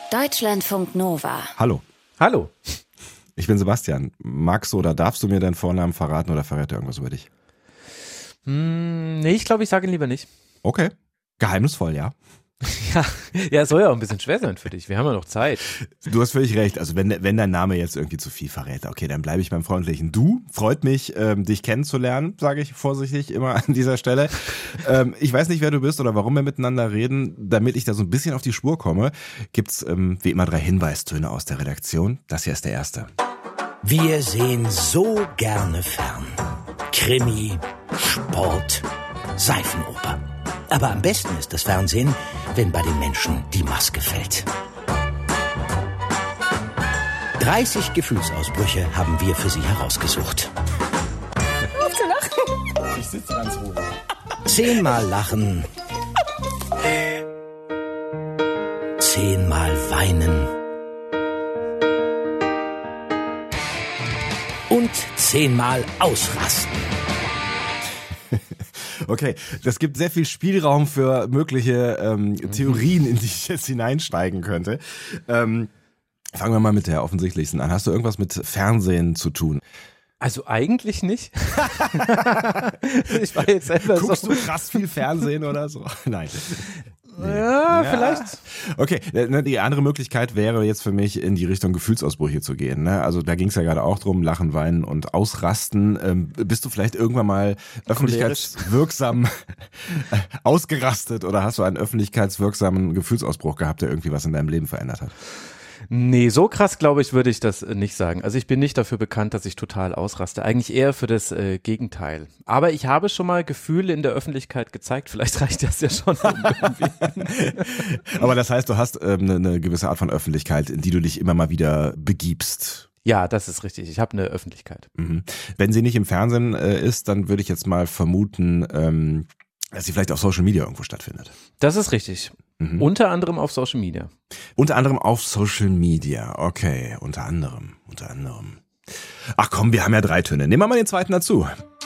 Deutschlandfunk Nova. Hallo. Hallo. Ich bin Sebastian. Magst du oder darfst du mir deinen Vornamen verraten oder verrät er irgendwas über dich? Nee, ich glaube, ich sage ihn lieber nicht. Okay. Geheimnisvoll, ja. Ja, es soll ja auch ein bisschen schwer sein für dich. Wir haben ja noch Zeit. Du hast völlig recht. Also wenn dein Name jetzt irgendwie zu viel verrät, okay, dann bleibe ich beim freundlichen Du. Freut mich, dich kennenzulernen, sage ich vorsichtig immer an dieser Stelle. Ich weiß nicht, wer du bist oder warum wir miteinander reden. Damit ich da so ein bisschen auf die Spur komme, gibt's wie immer 3 Hinweistöne aus der Redaktion. Das hier ist der erste. Wir sehen so gerne fern. Krimi, Sport, Seifenoper. Aber am besten ist das Fernsehen, wenn bei den Menschen die Maske fällt. 30 Gefühlsausbrüche haben wir für Sie herausgesucht. Ich sitze ganz ruhig. 10-mal lachen. 10-mal weinen. Und 10-mal ausrasten. Okay, das gibt sehr viel Spielraum für mögliche Theorien, in die ich jetzt hineinsteigen könnte. Fangen wir mal mit der offensichtlichsten an. Hast du irgendwas mit Fernsehen zu tun? Also eigentlich nicht. Ich war jetzt selber Guckst du krass viel Fernsehen oder so? Nein. Ja, vielleicht. Okay, die andere Möglichkeit wäre jetzt für mich, in die Richtung Gefühlsausbrüche zu gehen. Ne? Also da ging es ja gerade auch drum, Lachen, Weinen und Ausrasten. Bist du vielleicht irgendwann mal öffentlichkeitswirksam ausgerastet oder hast du einen öffentlichkeitswirksamen Gefühlsausbruch gehabt, der irgendwie was in deinem Leben verändert hat? Nee, so krass, glaube ich, würde ich das nicht sagen. Also ich bin nicht dafür bekannt, dass ich total ausraste. Eigentlich eher für das Gegenteil. Aber ich habe schon mal Gefühle in der Öffentlichkeit gezeigt. Vielleicht reicht das ja schon irgendwie. Aber das heißt, du hast eine gewisse Art von Öffentlichkeit, in die du dich immer mal wieder begibst. Ja, das ist richtig. Ich habe eine Öffentlichkeit. Mhm. Wenn sie nicht im Fernsehen ist, dann würde ich jetzt mal vermuten, dass sie vielleicht auf Social Media irgendwo stattfindet. Das ist richtig. Mhm. Unter anderem auf Social Media. Unter anderem auf Social Media, okay, unter anderem. Ach komm, wir haben ja 3 Töne. Nehmen wir mal den zweiten dazu.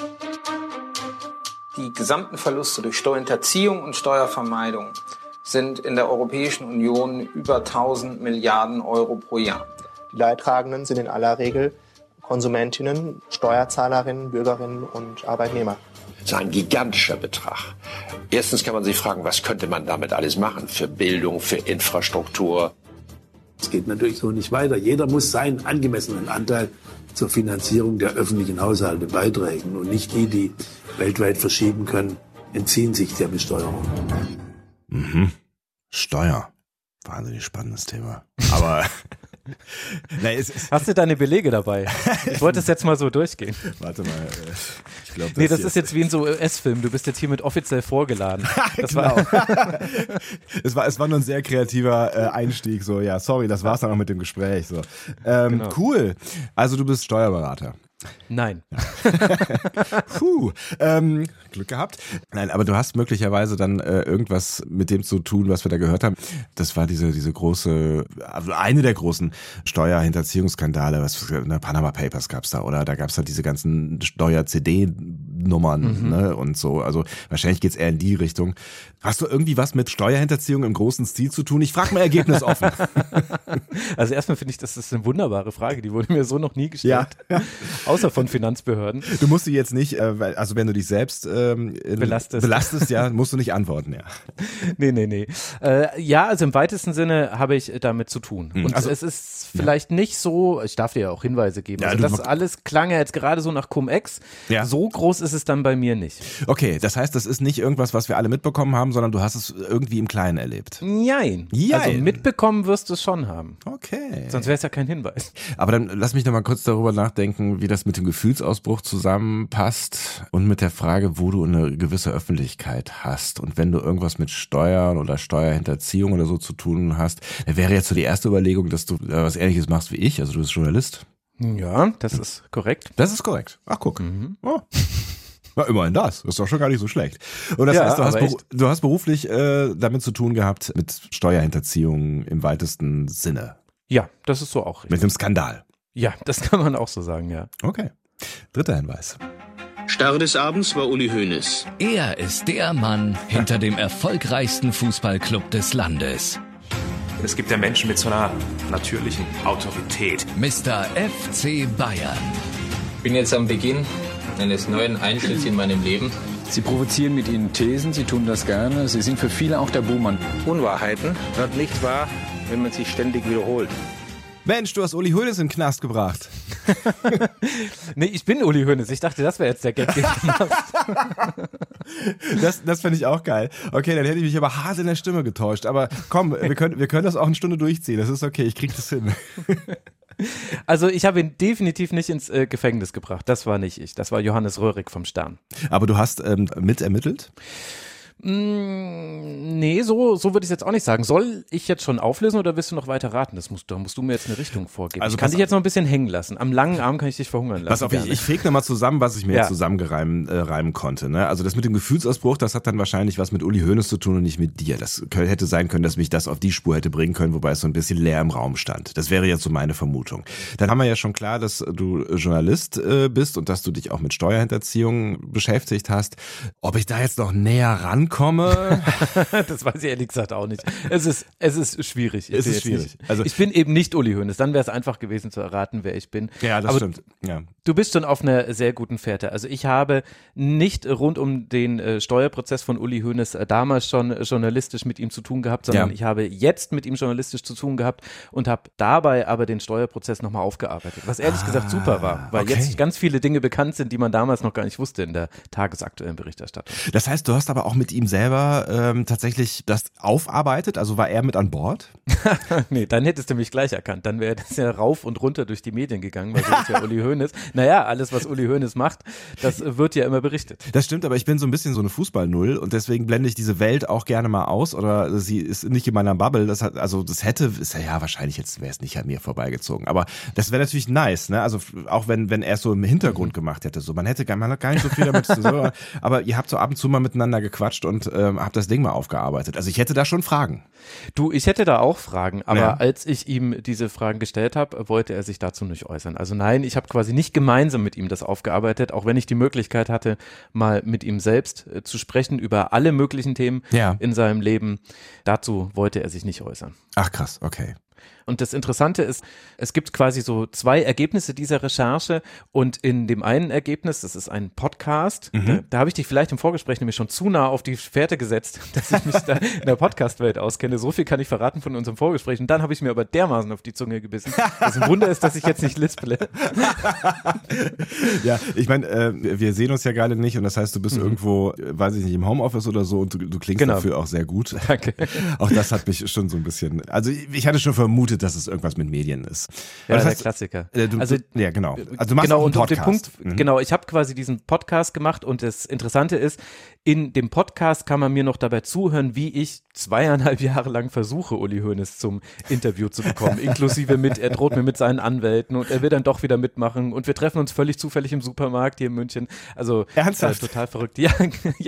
Die gesamten Verluste durch Steuerhinterziehung und Steuervermeidung sind in der Europäischen Union über 1000 Milliarden Euro pro Jahr. Die Leidtragenden sind in aller Regel Konsumentinnen, Steuerzahlerinnen, Bürgerinnen und Arbeitnehmer. Das ist ein gigantischer Betrag. Erstens kann man sich fragen, was könnte man damit alles machen? Für Bildung, für Infrastruktur. Es geht natürlich so nicht weiter. Jeder muss seinen angemessenen Anteil zur Finanzierung der öffentlichen Haushalte beitragen. Und nicht die weltweit verschieben können, entziehen sich der Besteuerung. Mhm. Steuer. Wahnsinnig spannendes Thema. Aber hast du deine Belege dabei? Ich wollte es jetzt mal so durchgehen. Warte mal. Ich glaube, das ist jetzt wie in so US-Filmen. Du bist jetzt hiermit offiziell vorgeladen. Das genau. Es war nur ein sehr kreativer Einstieg. So, ja, sorry, das war's dann auch mit dem Gespräch. So, genau. Cool. Also du bist Steuerberater. Nein. Puh, Glück gehabt. Nein, aber du hast möglicherweise dann irgendwas mit dem zu tun, was wir da gehört haben. Das war diese große, also eine der großen Steuerhinterziehungsskandale, Panama Papers gab's da, oder? Da gab's halt diese ganzen Steuer-CD-Nummern, ne, und so. Also wahrscheinlich geht's eher in die Richtung. Hast du irgendwie was mit Steuerhinterziehung im großen Stil zu tun? Ich frage mal ergebnisoffen. Also erstmal finde ich, das ist eine wunderbare Frage. Die wurde mir so noch nie gestellt. Ja. Außer von Finanzbehörden. Du musst sie jetzt nicht, also wenn du dich selbst belastest, ja, musst du nicht antworten, ja. Nee. Ja, also im weitesten Sinne habe ich damit zu tun. Und also, es ist vielleicht nicht so, ich darf dir ja auch Hinweise geben, ja, also das alles klang ja jetzt gerade so nach Cum-Ex. Ja. So groß ist es dann bei mir nicht. Okay, das heißt, das ist nicht irgendwas, was wir alle mitbekommen haben, sondern du hast es irgendwie im Kleinen erlebt. Jein. Also mitbekommen wirst du es schon haben. Okay. Sonst wäre es ja kein Hinweis. Aber dann lass mich noch mal kurz darüber nachdenken, wie das mit dem Gefühlsausbruch zusammenpasst und mit der Frage, wo du eine gewisse Öffentlichkeit hast. Und wenn du irgendwas mit Steuern oder Steuerhinterziehung oder so zu tun hast, wäre jetzt so die erste Überlegung, dass du was Ähnliches machst wie ich, also du bist Journalist. Ja, das ist korrekt. Das ist korrekt. Ach, guck. Oh. Na, immerhin das. Das ist doch schon gar nicht so schlecht. Und das heißt, du hast beruflich damit zu tun gehabt, mit Steuerhinterziehung im weitesten Sinne. Ja, das ist so auch richtig. Mit einem Skandal. Ja, das kann man auch so sagen, ja. Okay. Dritter Hinweis. Star des Abends war Uli Hoeneß. Er ist der Mann hinter dem erfolgreichsten Fußballclub des Landes. Es gibt ja Menschen mit so einer natürlichen Autorität. Mr. FC Bayern. Ich bin jetzt am Beginn eines neuen Einschnitts in meinem Leben. Sie provozieren mit Ihnen Thesen, Sie tun das gerne. Sie sind für viele auch der Buhmann. Unwahrheiten wird nicht wahr, wenn man sich ständig wiederholt. Mensch, du hast Uli Hoeneß in den Knast gebracht. Nee, ich bin Uli Hoeneß. Ich dachte, das wäre jetzt der Gag, den du machst. Das fände ich auch geil. Okay, dann hätte ich mich aber hart in der Stimme getäuscht. Aber komm, wir können das auch eine Stunde durchziehen. Das ist okay, ich krieg das hin. Also ich habe ihn definitiv nicht ins Gefängnis gebracht. Das war nicht ich. Das war Johannes Röhrig vom Stern. Aber du hast mitermittelt? Nee, so würde ich es jetzt auch nicht sagen. Soll ich jetzt schon auflösen oder willst du noch weiter raten? Da musst du mir jetzt eine Richtung vorgeben. Also ich kann dich jetzt noch ein bisschen hängen lassen. Am langen Arm kann ich dich verhungern lassen. Pass auf, ich fege nochmal zusammen, was ich mir jetzt zusammenreimen konnte. Ne? Also das mit dem Gefühlsausbruch, das hat dann wahrscheinlich was mit Uli Hoeneß zu tun und nicht mit dir. Das hätte sein können, dass mich das auf die Spur hätte bringen können, wobei es so ein bisschen leer im Raum stand. Das wäre jetzt so meine Vermutung. Dann haben wir ja schon klar, dass du Journalist bist und dass du dich auch mit Steuerhinterziehung beschäftigt hast. Ob ich da jetzt noch näher rankomme? Das weiß ich ehrlich gesagt auch nicht. Es ist schwierig. Es ist schwierig. Also ich bin eben nicht Uli Hoeneß. Dann wäre es einfach gewesen zu erraten, wer ich bin. Ja, das stimmt. Ja. Du bist schon auf einer sehr guten Fährte. Also ich habe nicht rund um den Steuerprozess von Uli Hoeneß damals schon journalistisch mit ihm zu tun gehabt, sondern ich habe jetzt mit ihm journalistisch zu tun gehabt und habe dabei aber den Steuerprozess nochmal aufgearbeitet. Was ehrlich gesagt super war, weil jetzt ganz viele Dinge bekannt sind, die man damals noch gar nicht wusste in der tagesaktuellen Berichterstattung. Das heißt, du hast aber auch mit ihm selber tatsächlich das aufarbeitet? Also war er mit an Bord? Nee, dann hättest du mich gleich erkannt. Dann wäre das ja rauf und runter durch die Medien gegangen, weil so ist ja Uli Hoeneß. Naja, alles, was Uli Hoeneß macht, das wird ja immer berichtet. Das stimmt, aber ich bin so ein bisschen so eine Fußball-Null und deswegen blende ich diese Welt auch gerne mal aus oder sie ist nicht in meiner Bubble. Wahrscheinlich jetzt wäre es nicht an mir vorbeigezogen. Aber das wäre natürlich nice, ne? Also auch wenn er es so im Hintergrund gemacht hätte. So, man hat gar nicht so viel damit zu tun, aber ihr habt so ab und zu mal miteinander gequatscht und habt das Ding mal aufgearbeitet. Also ich hätte da schon Fragen. Du, ich hätte da auch Fragen, aber als ich ihm diese Fragen gestellt habe, wollte er sich dazu nicht äußern. Also nein, ich habe quasi nicht gemeinsam mit ihm das aufgearbeitet, auch wenn ich die Möglichkeit hatte, mal mit ihm selbst zu sprechen über alle möglichen Themen in seinem Leben. Dazu wollte er sich nicht äußern. Ach krass, okay. Und das Interessante ist, es gibt quasi so 2 Ergebnisse dieser Recherche und in dem einen Ergebnis, das ist ein Podcast, da habe ich dich vielleicht im Vorgespräch nämlich schon zu nah auf die Fährte gesetzt, dass ich mich da in der Podcast-Welt auskenne. So viel kann ich verraten von unserem Vorgespräch und dann habe ich mir aber dermaßen auf die Zunge gebissen. Das ein Wunder ist, dass ich jetzt nicht lisple. Ja, ich meine, wir sehen uns ja gerade nicht und das heißt, du bist irgendwo, weiß ich nicht, im Homeoffice oder so und du klingst dafür auch sehr gut. Danke. Auch das hat mich schon so ein bisschen, also ich hatte schon vermutet, dass es irgendwas mit Medien ist. Ja, das heißt, der Klassiker. Ja, genau. Also du machst auch einen Podcast. Genau, ich habe quasi diesen Podcast gemacht und das Interessante ist, in dem Podcast kann man mir noch dabei zuhören, wie ich 2,5 Jahre lang versuche, Uli Hoeneß zum Interview zu bekommen, inklusive er droht mir mit seinen Anwälten und er will dann doch wieder mitmachen und wir treffen uns völlig zufällig im Supermarkt hier in München. Also ernsthaft? Total verrückt. Ja,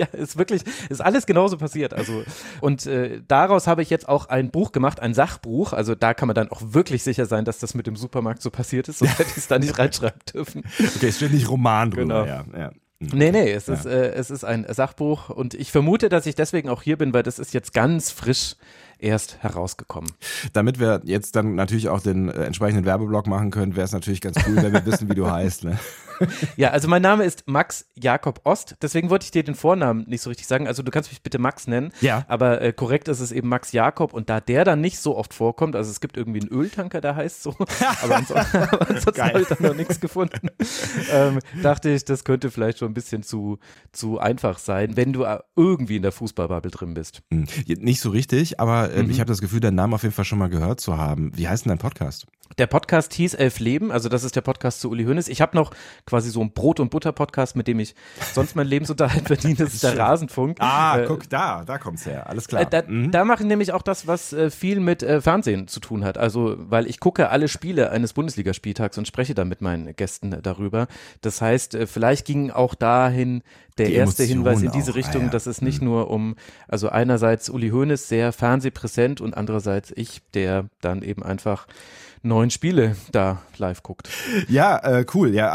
ist alles genauso passiert. Also und daraus habe ich jetzt auch ein Buch gemacht, ein Sachbuch. Also da kann man dann auch wirklich sicher sein, dass das mit dem Supermarkt so passiert ist, sonst hätte ich es da nicht reinschreiben dürfen. Okay, es steht nicht Roman drüber. Genau. Ja. Nee, es ist ein Sachbuch und ich vermute, dass ich deswegen auch hier bin, weil das ist jetzt ganz frisch erst herausgekommen. Damit wir jetzt dann natürlich auch den entsprechenden Werbeblock machen können, wäre es natürlich ganz cool, wenn wir wissen, wie du heißt. Ne? Ja, also mein Name ist Max Jakob Ost, deswegen wollte ich dir den Vornamen nicht so richtig sagen, also du kannst mich bitte Max nennen, aber korrekt ist es eben Max Jakob und da der dann nicht so oft vorkommt, also es gibt irgendwie einen Öltanker, der heißt so, aber ansonsten habe ich da noch nichts gefunden, dachte ich, das könnte vielleicht schon ein bisschen zu einfach sein, wenn du irgendwie in der Fußballbubble drin bist. Nicht so richtig, aber ich habe das Gefühl, deinen Namen auf jeden Fall schon mal gehört zu haben. Wie heißt denn dein Podcast? Der Podcast hieß 11 Leben, also das ist der Podcast zu Uli Hoeneß. Ich habe noch quasi so einen Brot- und Butter-Podcast, mit dem ich sonst meinen Lebensunterhalt verdiene, das ist der Rasenfunk. Guck, da kommt's her, alles klar. Da mache ich nämlich auch das, was viel mit Fernsehen zu tun hat, also weil ich gucke alle Spiele eines Bundesligaspieltags und spreche dann mit meinen Gästen darüber. Das heißt, vielleicht ging auch dahin der erste Hinweis in diese Richtung, dass es nicht nur also einerseits Uli Hoeneß sehr fernsehpräsent und andererseits ich, der dann eben einfach 9 Spiele da live guckt. Ja, cool. Ja, also auch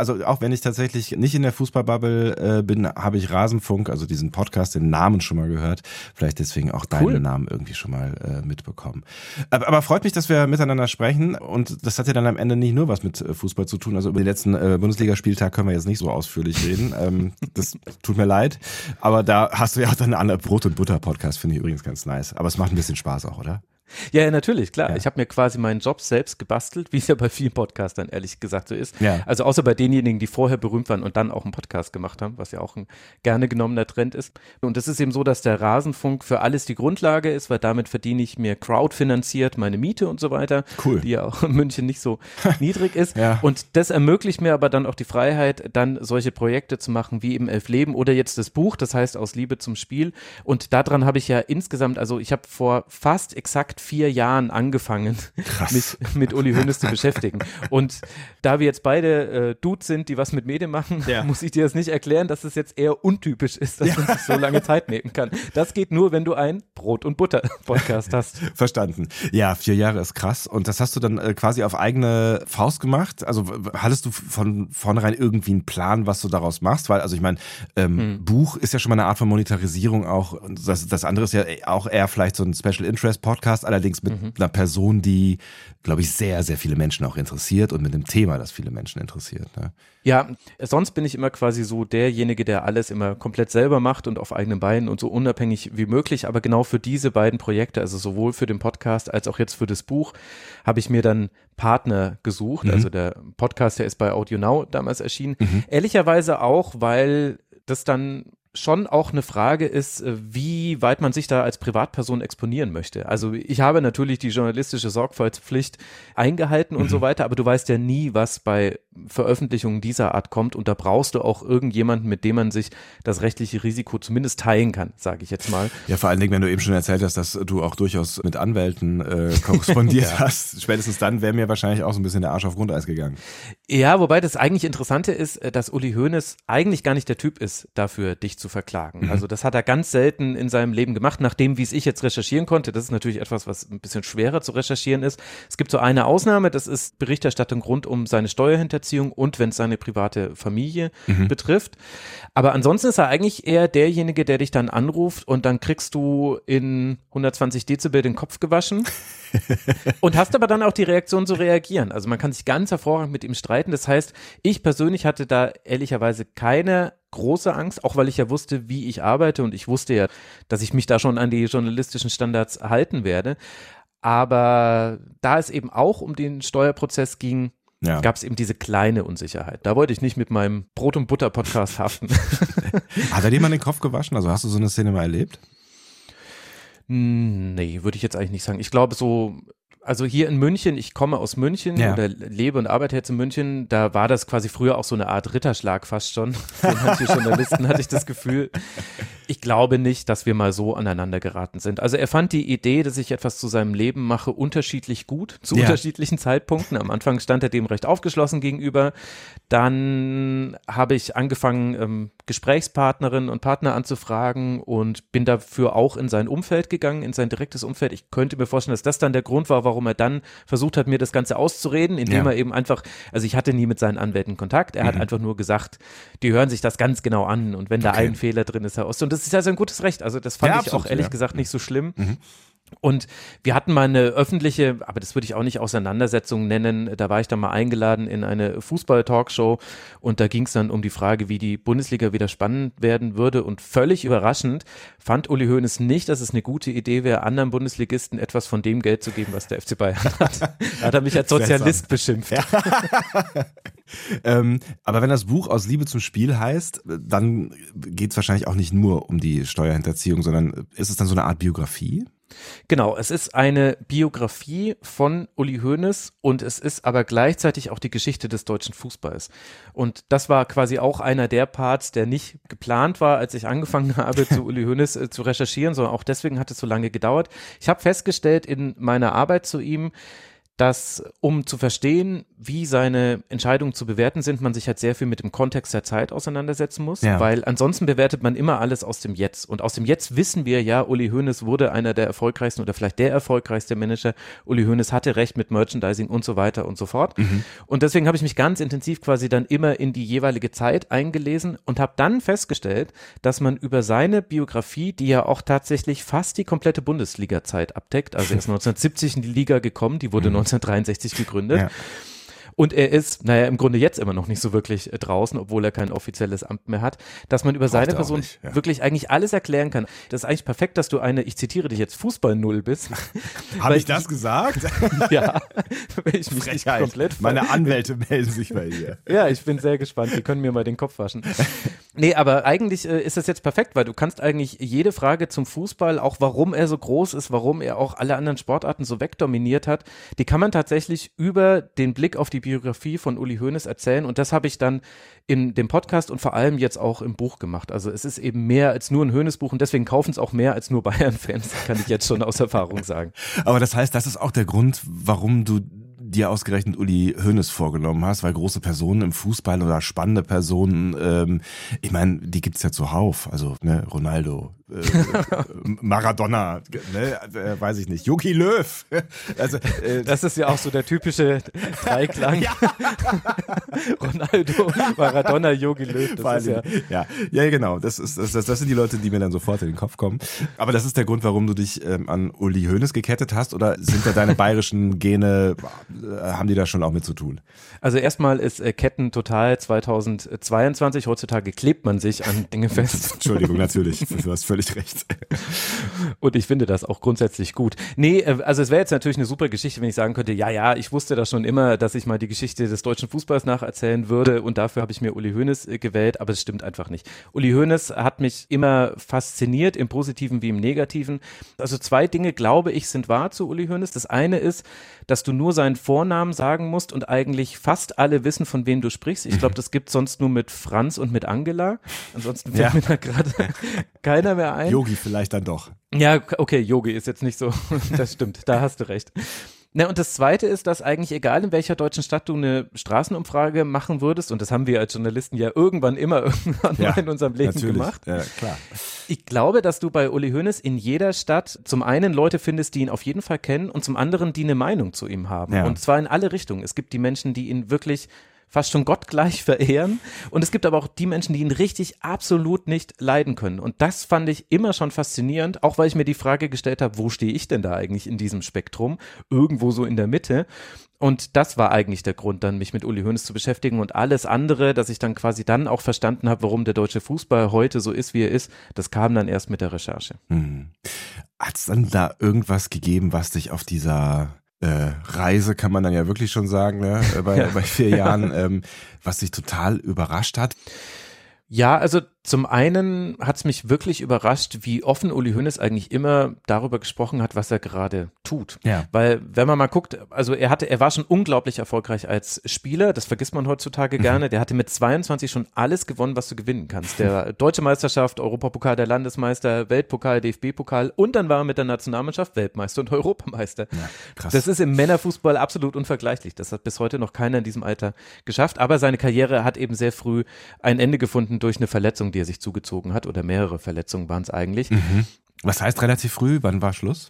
wenn ich tatsächlich nicht in der Fußballbubble bin, habe ich Rasenfunk, also diesen Podcast, den Namen schon mal gehört. Vielleicht deswegen auch deinen Namen irgendwie schon mal mitbekommen. Aber freut mich, dass wir miteinander sprechen und das hat ja dann am Ende nicht nur was mit Fußball zu tun. Also über den letzten Bundesligaspieltag können wir jetzt nicht so ausführlich reden. Das tut mir leid. Aber da hast du ja auch dann einen anderen Brot- und Butter-Podcast, finde ich übrigens ganz nice. Aber es macht ein bisschen Spaß auch, oder? Ja, natürlich, klar. Ja. Ich habe mir quasi meinen Job selbst gebastelt, wie es ja bei vielen Podcastern ehrlich gesagt so ist. Ja. Also außer bei denjenigen, die vorher berühmt waren und dann auch einen Podcast gemacht haben, was ja auch ein gerne genommener Trend ist. Und es ist eben so, dass der Rasenfunk für alles die Grundlage ist, weil damit verdiene ich mir crowdfinanziert meine Miete und so weiter, die ja auch in München nicht so niedrig ist. Ja. Und das ermöglicht mir aber dann auch die Freiheit, dann solche Projekte zu machen wie eben 11 Leben oder jetzt das Buch, das heißt Aus Liebe zum Spiel. Und daran habe ich ja insgesamt, also ich habe vor fast exakt 4 Jahren angefangen, mich mit Uli Hoeneß zu beschäftigen. Und da wir jetzt beide Dudes sind, die was mit Medien machen, muss ich dir das nicht erklären, dass es jetzt eher untypisch ist, dass man sich so lange Zeit nehmen kann. Das geht nur, wenn du einen Brot- und Butter-Podcast hast. Verstanden. Ja, 4 Jahre ist krass. Und das hast du dann quasi auf eigene Faust gemacht? Also hattest du von vornherein irgendwie einen Plan, was du daraus machst? Weil, also ich meine, Buch ist ja schon mal eine Art von Monetarisierung auch. Und das andere ist ja auch eher vielleicht so ein Special-Interest-Podcast, allerdings mit einer Person, die, glaube ich, sehr, sehr viele Menschen auch interessiert und mit einem Thema, das viele Menschen interessiert. Ne? Ja, sonst bin ich immer quasi so derjenige, der alles immer komplett selber macht und auf eigenen Beinen und so unabhängig wie möglich. Aber genau für diese beiden Projekte, also sowohl für den Podcast als auch jetzt für das Buch, habe ich mir dann Partner gesucht. Also der Podcast, der ist bei AudioNow damals erschienen. Ehrlicherweise auch, weil das dann schon auch eine Frage ist, wie weit man sich da als Privatperson exponieren möchte. Also ich habe natürlich die journalistische Sorgfaltspflicht eingehalten und so weiter, aber du weißt ja nie, was bei Veröffentlichungen dieser Art kommt und da brauchst du auch irgendjemanden, mit dem man sich das rechtliche Risiko zumindest teilen kann, sage ich jetzt mal. Ja, vor allen Dingen, wenn du eben schon erzählt hast, dass du auch durchaus mit Anwälten korrespondiert hast, spätestens dann wäre mir wahrscheinlich auch so ein bisschen der Arsch auf Grundeis gegangen. Ja, wobei das eigentlich Interessante ist, dass Uli Hoeneß eigentlich gar nicht der Typ ist, dafür dich zu verklagen. Also das hat er ganz selten in seinem Leben gemacht, nachdem, wie es ich jetzt recherchieren konnte. Das ist natürlich etwas, was ein bisschen schwerer zu recherchieren ist. Es gibt so eine Ausnahme, das ist Berichterstattung rund um seine Steuerhinterziehung und wenn es seine private Familie betrifft. Aber ansonsten ist er eigentlich eher derjenige, der dich dann anruft und dann kriegst du in 120 Dezibel den Kopf gewaschen und hast aber dann auch die Reaktion zu reagieren. Also man kann sich ganz hervorragend mit ihm streiten. Das heißt, ich persönlich hatte da ehrlicherweise keine große Angst, auch weil ich ja wusste, wie ich arbeite und ich wusste ja, dass ich mich da schon an die journalistischen Standards halten werde. Aber da es eben auch um den Steuerprozess ging, gab es eben diese kleine Unsicherheit. Da wollte ich nicht mit meinem Brot- und Butter-Podcast haften. Hat er dir mal den Kopf gewaschen? Also hast du so eine Szene mal erlebt? Nee, würde ich jetzt eigentlich nicht sagen. Ich glaube so, also hier in München, ich komme aus München oder lebe und arbeite jetzt in München, da war das quasi früher auch so eine Art Ritterschlag fast schon. Für manche Journalisten hatte ich das Gefühl. Ich glaube nicht, dass wir mal so aneinander geraten sind. Also er fand die Idee, dass ich etwas zu seinem Leben mache, unterschiedlich gut, zu unterschiedlichen Zeitpunkten. Am Anfang stand er dem recht aufgeschlossen gegenüber. Dann habe ich angefangen, Gesprächspartnerinnen und Partner anzufragen und bin dafür auch in sein Umfeld gegangen, in sein direktes Umfeld. Ich könnte mir vorstellen, dass das dann der Grund war, warum er dann versucht hat, mir das Ganze auszureden, indem er eben einfach, also ich hatte nie mit seinen Anwälten Kontakt, er hat einfach nur gesagt, die hören sich das ganz genau an und wenn da ein Fehler drin ist, und das ist ja sein gutes Recht, also das fand ich auch ehrlich gesagt nicht so schlimm. Und wir hatten mal eine öffentliche, aber das würde ich auch nicht Auseinandersetzung nennen, da war ich dann mal eingeladen in eine Fußball-Talkshow und da ging es dann um die Frage, wie die Bundesliga wieder spannend werden würde und völlig überraschend fand Uli Hoeneß nicht, dass es eine gute Idee wäre, anderen Bundesligisten etwas von dem Geld zu geben, was der FC Bayern hat. Da hat er mich als Sozialist beschimpft. Ja. Aber wenn das Buch Aus Liebe zum Spiel heißt, dann geht es wahrscheinlich auch nicht nur um die Steuerhinterziehung, sondern ist es dann so eine Art Biografie? Genau, es ist eine Biografie von Uli Hoeneß und es ist aber gleichzeitig auch die Geschichte des deutschen Fußballs. Und das war quasi auch einer der Parts, der nicht geplant war, als ich angefangen habe, zu Uli Hoeneß zu recherchieren, sondern auch deswegen hat es so lange gedauert. Ich habe festgestellt in meiner Arbeit zu ihm, dass, um zu verstehen, wie seine Entscheidungen zu bewerten sind, man sich halt sehr viel mit dem Kontext der Zeit auseinandersetzen muss, weil ansonsten bewertet man immer alles aus dem Jetzt. Und aus dem Jetzt wissen wir ja, Uli Hoeneß wurde einer der erfolgreichsten oder vielleicht der erfolgreichste Manager. Uli Hoeneß hatte recht mit Merchandising und so weiter und so fort. Und deswegen habe ich mich ganz intensiv quasi dann immer in die jeweilige Zeit eingelesen und habe dann festgestellt, dass man über seine Biografie, die ja auch tatsächlich fast die komplette Bundesliga-Zeit abdeckt, also er ist 1970 in die Liga gekommen, die wurde 1963 gegründet. Ja. Und er ist, im Grunde jetzt immer noch nicht so wirklich draußen, obwohl er kein offizielles Amt mehr hat, dass man über seine Person wirklich eigentlich alles erklären kann. Das ist eigentlich perfekt, dass du ich zitiere dich jetzt, Fußball-Null bist. Habe ich das gesagt? Ja, wenn ich mich nicht komplett Meine Anwälte melden sich bei dir. Ja, ich bin sehr gespannt, die können mir mal den Kopf waschen. Nee, aber eigentlich ist das jetzt perfekt, weil du kannst eigentlich jede Frage zum Fußball, auch warum er so groß ist, warum er auch alle anderen Sportarten so wegdominiert hat, die kann man tatsächlich über den Blick auf die Biografie von Uli Hoeneß erzählen und das habe ich dann in dem Podcast und vor allem jetzt auch im Buch gemacht. Also es ist eben mehr als nur ein Hoeneß-Buch und deswegen kaufen es auch mehr als nur Bayern-Fans, kann ich jetzt schon aus Erfahrung sagen. Aber das heißt, das ist auch der Grund, warum du dir ausgerechnet Uli Hoeneß vorgenommen hast, weil große Personen im Fußball oder spannende Personen, ich meine, die gibt's ja zuhauf, also Ronaldo, Maradona, weiß ich nicht, Jogi Löw. Also, das ist ja auch so der typische Dreiklang. Ja. Ronaldo, Maradona, Jogi Löw. Das ist ja, genau. Das sind die Leute, die mir dann sofort in den Kopf kommen. Aber das ist der Grund, warum du dich an Uli Hoeneß gekettet hast, oder sind da deine bayerischen Gene, haben die da schon auch mit zu tun? Also erstmal ist Ketten total 2022. Heutzutage klebt man sich an Dinge fest. Entschuldigung, natürlich. Du hast völlig recht. Und ich finde das auch grundsätzlich gut. Nee, also es wäre jetzt natürlich eine super Geschichte, wenn ich sagen könnte, ja, ich wusste das schon immer, dass ich mal die Geschichte des deutschen Fußballs nacherzählen würde und dafür habe ich mir Uli Hoeneß gewählt, aber es stimmt einfach nicht. Uli Hoeneß hat mich immer fasziniert, im Positiven wie im Negativen. Also 2 Dinge, glaube ich, sind wahr zu Uli Hoeneß. Das eine ist, dass du nur seinen Vornamen sagen musst und eigentlich fast alle wissen, von wem du sprichst. Ich glaube, das gibt sonst nur mit Franz und mit Angela. Ansonsten fällt mir da gerade keiner mehr ein. Yogi vielleicht dann doch. Ja, okay, Yogi ist jetzt nicht so, das stimmt, da hast du recht. Na, und das Zweite ist, dass eigentlich egal in welcher deutschen Stadt du eine Straßenumfrage machen würdest, und das haben wir als Journalisten ja irgendwann mal in unserem Leben gemacht. Ja, klar. Ich glaube, dass du bei Uli Hoeneß in jeder Stadt zum einen Leute findest, die ihn auf jeden Fall kennen und zum anderen, die eine Meinung zu ihm haben. Ja. Und zwar in alle Richtungen. Es gibt die Menschen, die ihn wirklich fast schon gottgleich verehren. Und es gibt aber auch die Menschen, die ihn richtig absolut nicht leiden können. Und das fand ich immer schon faszinierend, auch weil ich mir die Frage gestellt habe, wo stehe ich denn da eigentlich in diesem Spektrum? Irgendwo so in der Mitte. Und das war eigentlich der Grund, dann mich mit Uli Hoeneß zu beschäftigen und alles andere, dass ich dann quasi dann auch verstanden habe, warum der deutsche Fußball heute so ist, wie er ist, das kam dann erst mit der Recherche. Hat es dann da irgendwas gegeben, was dich auf dieser Reise, kann man dann ja wirklich schon sagen, bei 4 Jahren, was dich total überrascht hat? Ja, also zum einen hat es mich wirklich überrascht, wie offen Uli Hoeneß eigentlich immer darüber gesprochen hat, was er gerade tut. Ja. Weil, wenn man mal guckt, also er war schon unglaublich erfolgreich als Spieler, das vergisst man heutzutage gerne. Der hatte mit 22 schon alles gewonnen, was du gewinnen kannst. Der Deutsche Meisterschaft, Europapokal der Landesmeister, Weltpokal, DFB-Pokal und dann war er mit der Nationalmannschaft Weltmeister und Europameister. Ja, krass. Das ist im Männerfußball absolut unvergleichlich. Das hat bis heute noch keiner in diesem Alter geschafft. Aber seine Karriere hat eben sehr früh ein Ende gefunden durch eine Verletzung, die er sich zugezogen hat, oder mehrere Verletzungen waren es eigentlich. Was heißt relativ früh? Wann war Schluss?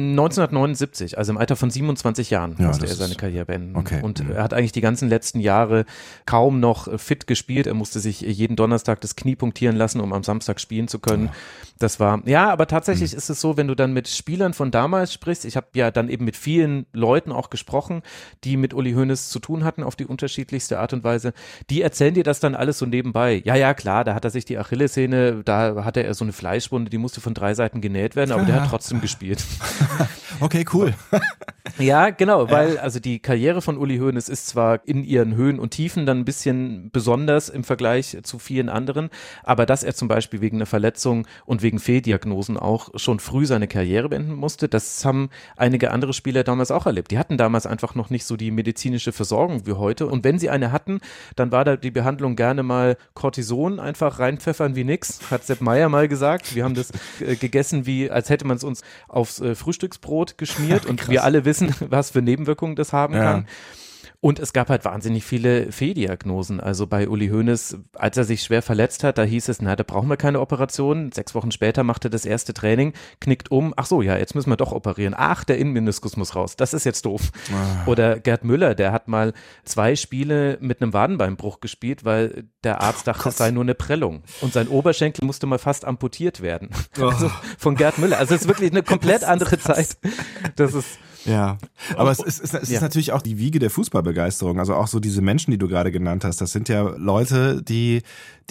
1979, also im Alter von 27 Jahren musste er seine Karriere beenden. Okay. Und er hat eigentlich die ganzen letzten Jahre kaum noch fit gespielt. Er musste sich jeden Donnerstag das Knie punktieren lassen, um am Samstag spielen zu können. Das war, ja, aber tatsächlich ist es so, wenn du dann mit Spielern von damals sprichst, ich habe ja dann eben mit vielen Leuten auch gesprochen, die mit Uli Hoeneß zu tun hatten auf die unterschiedlichste Art und Weise, die erzählen dir das dann alles so nebenbei. Ja, klar, da hat er sich die Achillessehne, da hatte er so eine Fleischwunde, die musste von 3 Seiten genäht werden, aber der hat trotzdem gespielt. Okay, cool. Ja, genau, weil also die Karriere von Uli Hoeneß ist zwar in ihren Höhen und Tiefen dann ein bisschen besonders im Vergleich zu vielen anderen, aber dass er zum Beispiel wegen einer Verletzung und wegen Fehldiagnosen auch schon früh seine Karriere beenden musste, das haben einige andere Spieler damals auch erlebt. Die hatten damals einfach noch nicht so die medizinische Versorgung wie heute und wenn sie eine hatten, dann war da die Behandlung gerne mal Cortison, einfach reinpfeffern wie nix, hat Sepp Maier mal gesagt. Wir haben das gegessen, wie als hätte man es uns aufs Frühstücksbrot geschmiert und wir alle wissen, was für Nebenwirkungen das haben kann. Und es gab halt wahnsinnig viele Fehldiagnosen. Also bei Uli Hoeneß, als er sich schwer verletzt hat, da hieß es, da brauchen wir keine Operation. 6 Wochen später machte das erste Training, knickt um. Ach so, ja, jetzt müssen wir doch operieren. Ach, der Innenmeniskus muss raus. Das ist jetzt doof. Oder Gerd Müller, der hat mal 2 Spiele mit einem Wadenbeinbruch gespielt, weil der Arzt dachte, es sei nur eine Prellung. Und sein Oberschenkel musste mal fast amputiert werden. Also von Gerd Müller. Also es ist wirklich eine komplett andere Zeit. Das ist ja, aber es ist natürlich auch die Wiege der Fußballbegeisterung. Also auch so diese Menschen, die du gerade genannt hast, das sind ja Leute, die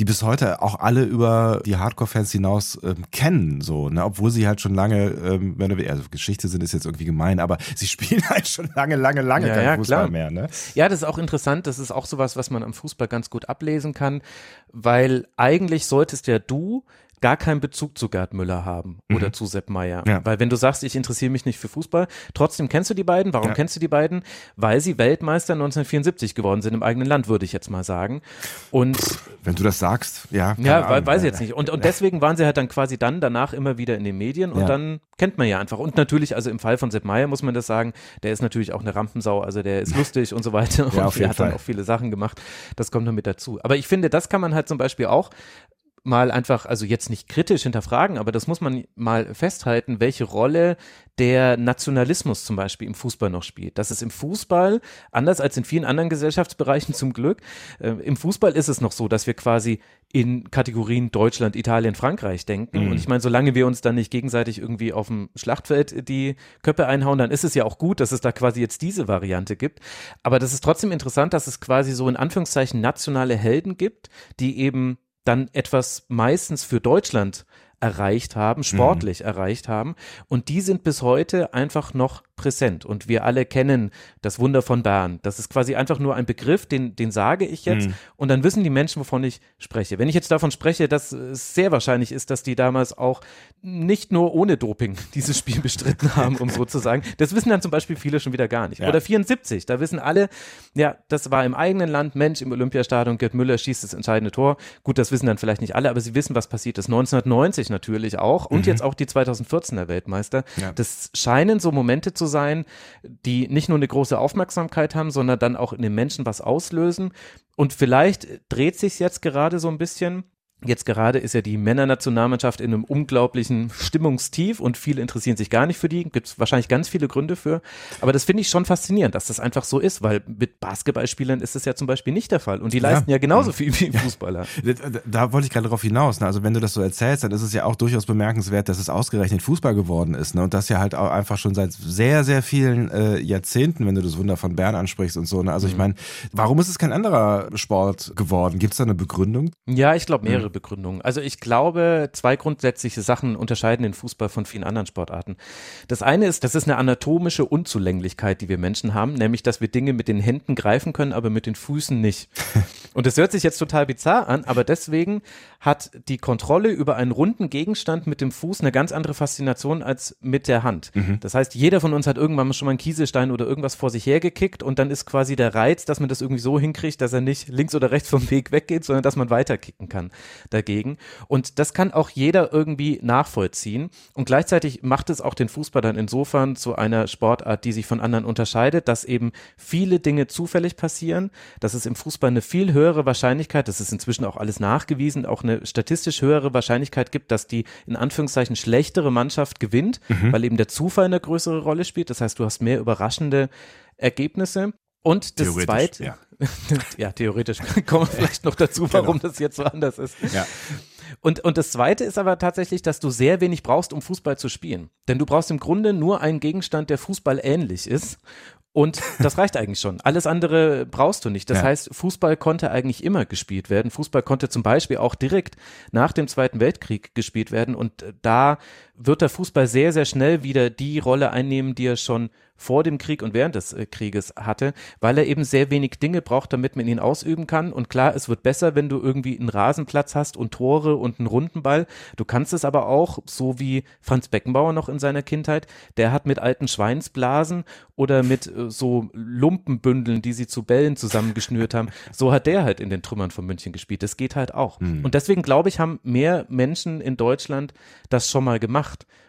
bis heute auch alle über die Hardcore-Fans hinaus kennen, so, ne, obwohl sie halt schon lange, also Geschichte sind, ist jetzt irgendwie gemein, aber sie spielen halt schon lange kein Fußball mehr, ne? Ja, das ist auch interessant, das ist auch sowas, was man am Fußball ganz gut ablesen kann, weil eigentlich solltest ja du gar keinen Bezug zu Gerd Müller haben oder zu Sepp Maier. Ja. Weil wenn du sagst, ich interessiere mich nicht für Fußball, trotzdem kennst du die beiden. Warum kennst du die beiden? Weil sie Weltmeister 1974 geworden sind im eigenen Land, würde ich jetzt mal sagen. Und wenn du das sagst, weiß ich jetzt nicht. Und deswegen waren sie halt dann quasi danach immer wieder in den Medien und dann kennt man ja einfach. Und natürlich, also im Fall von Sepp Maier muss man das sagen, der ist natürlich auch eine Rampensau, also der ist lustig und so weiter und der hat dann auch viele Sachen gemacht. Das kommt noch mit dazu. Aber ich finde, das kann man halt zum Beispiel auch mal einfach, also jetzt nicht kritisch hinterfragen, aber das muss man mal festhalten, welche Rolle der Nationalismus zum Beispiel im Fußball noch spielt. Das ist im Fußball, anders als in vielen anderen Gesellschaftsbereichen zum Glück, im Fußball ist es noch so, dass wir quasi in Kategorien Deutschland, Italien, Frankreich denken. Und ich meine, solange wir uns dann nicht gegenseitig irgendwie auf dem Schlachtfeld die Köpfe einhauen, dann ist es ja auch gut, dass es da quasi jetzt diese Variante gibt. Aber das ist trotzdem interessant, dass es quasi so in Anführungszeichen nationale Helden gibt, die eben dann etwas meistens für Deutschland erreicht haben, sportlich erreicht haben und die sind bis heute einfach noch präsent und wir alle kennen das Wunder von Bern. Das ist quasi einfach nur ein Begriff, den sage ich jetzt und dann wissen die Menschen, wovon ich spreche. Wenn ich jetzt davon spreche, dass es sehr wahrscheinlich ist, dass die damals auch nicht nur ohne Doping dieses Spiel bestritten haben, um so zu sagen, das wissen dann zum Beispiel viele schon wieder gar nicht. Ja. Oder 74, da wissen alle, ja, das war im eigenen Land, Mensch, im Olympiastadion, Gerd Müller schießt das entscheidende Tor. Gut, das wissen dann vielleicht nicht alle, aber sie wissen, was passiert ist. 1990 natürlich auch und jetzt auch die 2014er Weltmeister. Ja. Das scheinen so Momente zu sein, die nicht nur eine große Aufmerksamkeit haben, sondern dann auch in den Menschen was auslösen. Und vielleicht dreht sich jetzt gerade so ein bisschen. Jetzt gerade ist ja die Männernationalmannschaft in einem unglaublichen Stimmungstief und viele interessieren sich gar nicht für die, gibt es wahrscheinlich ganz viele Gründe für, aber das finde ich schon faszinierend, dass das einfach so ist, weil mit Basketballspielern ist es ja zum Beispiel nicht der Fall und die leisten ja genauso viel wie Fußballer. Da wollte ich gerade drauf hinaus, ne? Also wenn du das so erzählst, dann ist es ja auch durchaus bemerkenswert, dass es ausgerechnet Fußball geworden ist, ne? Und das ja halt auch einfach schon seit sehr, sehr vielen Jahrzehnten, wenn du das Wunder von Bern ansprichst und so, ne? Also ich meine, warum ist es kein anderer Sport geworden? Gibt es da eine Begründung? Ja, ich glaube mehrere Begründungen. Also ich glaube, 2 grundsätzliche Sachen unterscheiden den Fußball von vielen anderen Sportarten. Das eine ist, das ist eine anatomische Unzulänglichkeit, die wir Menschen haben, nämlich, dass wir Dinge mit den Händen greifen können, aber mit den Füßen nicht. Und das hört sich jetzt total bizarr an, aber deswegen hat die Kontrolle über einen runden Gegenstand mit dem Fuß eine ganz andere Faszination als mit der Hand. Das heißt, jeder von uns hat irgendwann schon mal einen Kieselstein oder irgendwas vor sich hergekickt und dann ist quasi der Reiz, dass man das irgendwie so hinkriegt, dass er nicht links oder rechts vom Weg weggeht, sondern dass man weiterkicken kann dagegen. Und das kann auch jeder irgendwie nachvollziehen. Und gleichzeitig macht es auch den Fußball dann insofern zu einer Sportart, die sich von anderen unterscheidet, dass eben viele Dinge zufällig passieren, dass es im Fußball eine viel höhere Wahrscheinlichkeit, das ist inzwischen auch alles nachgewiesen, auch eine statistisch höhere Wahrscheinlichkeit gibt, dass die in Anführungszeichen schlechtere Mannschaft gewinnt, weil eben der Zufall eine größere Rolle spielt. Das heißt, du hast mehr überraschende Ergebnisse. Und das Zweite, ja, theoretisch kommen wir vielleicht noch dazu, warum das jetzt so anders ist. Ja. Und das Zweite ist aber tatsächlich, dass du sehr wenig brauchst, um Fußball zu spielen. Denn du brauchst im Grunde nur einen Gegenstand, der Fußball ähnlich ist. Und das reicht eigentlich schon. Alles andere brauchst du nicht. Das heißt, Fußball konnte eigentlich immer gespielt werden. Fußball konnte zum Beispiel auch direkt nach dem Zweiten Weltkrieg gespielt werden. Und da wird der Fußball sehr, sehr schnell wieder die Rolle einnehmen, die er schon vor dem Krieg und während des Krieges hatte, weil er eben sehr wenig Dinge braucht, damit man ihn ausüben kann. Und klar, es wird besser, wenn du irgendwie einen Rasenplatz hast und Tore und einen runden Ball. Du kannst es aber auch, so wie Franz Beckenbauer noch in seiner Kindheit, der hat mit alten Schweinsblasen oder mit so Lumpenbündeln, die sie zu Bällen zusammengeschnürt haben, so hat der halt in den Trümmern von München gespielt. Das geht halt auch. Und deswegen, glaube ich, haben mehr Menschen in Deutschland das schon mal gemacht.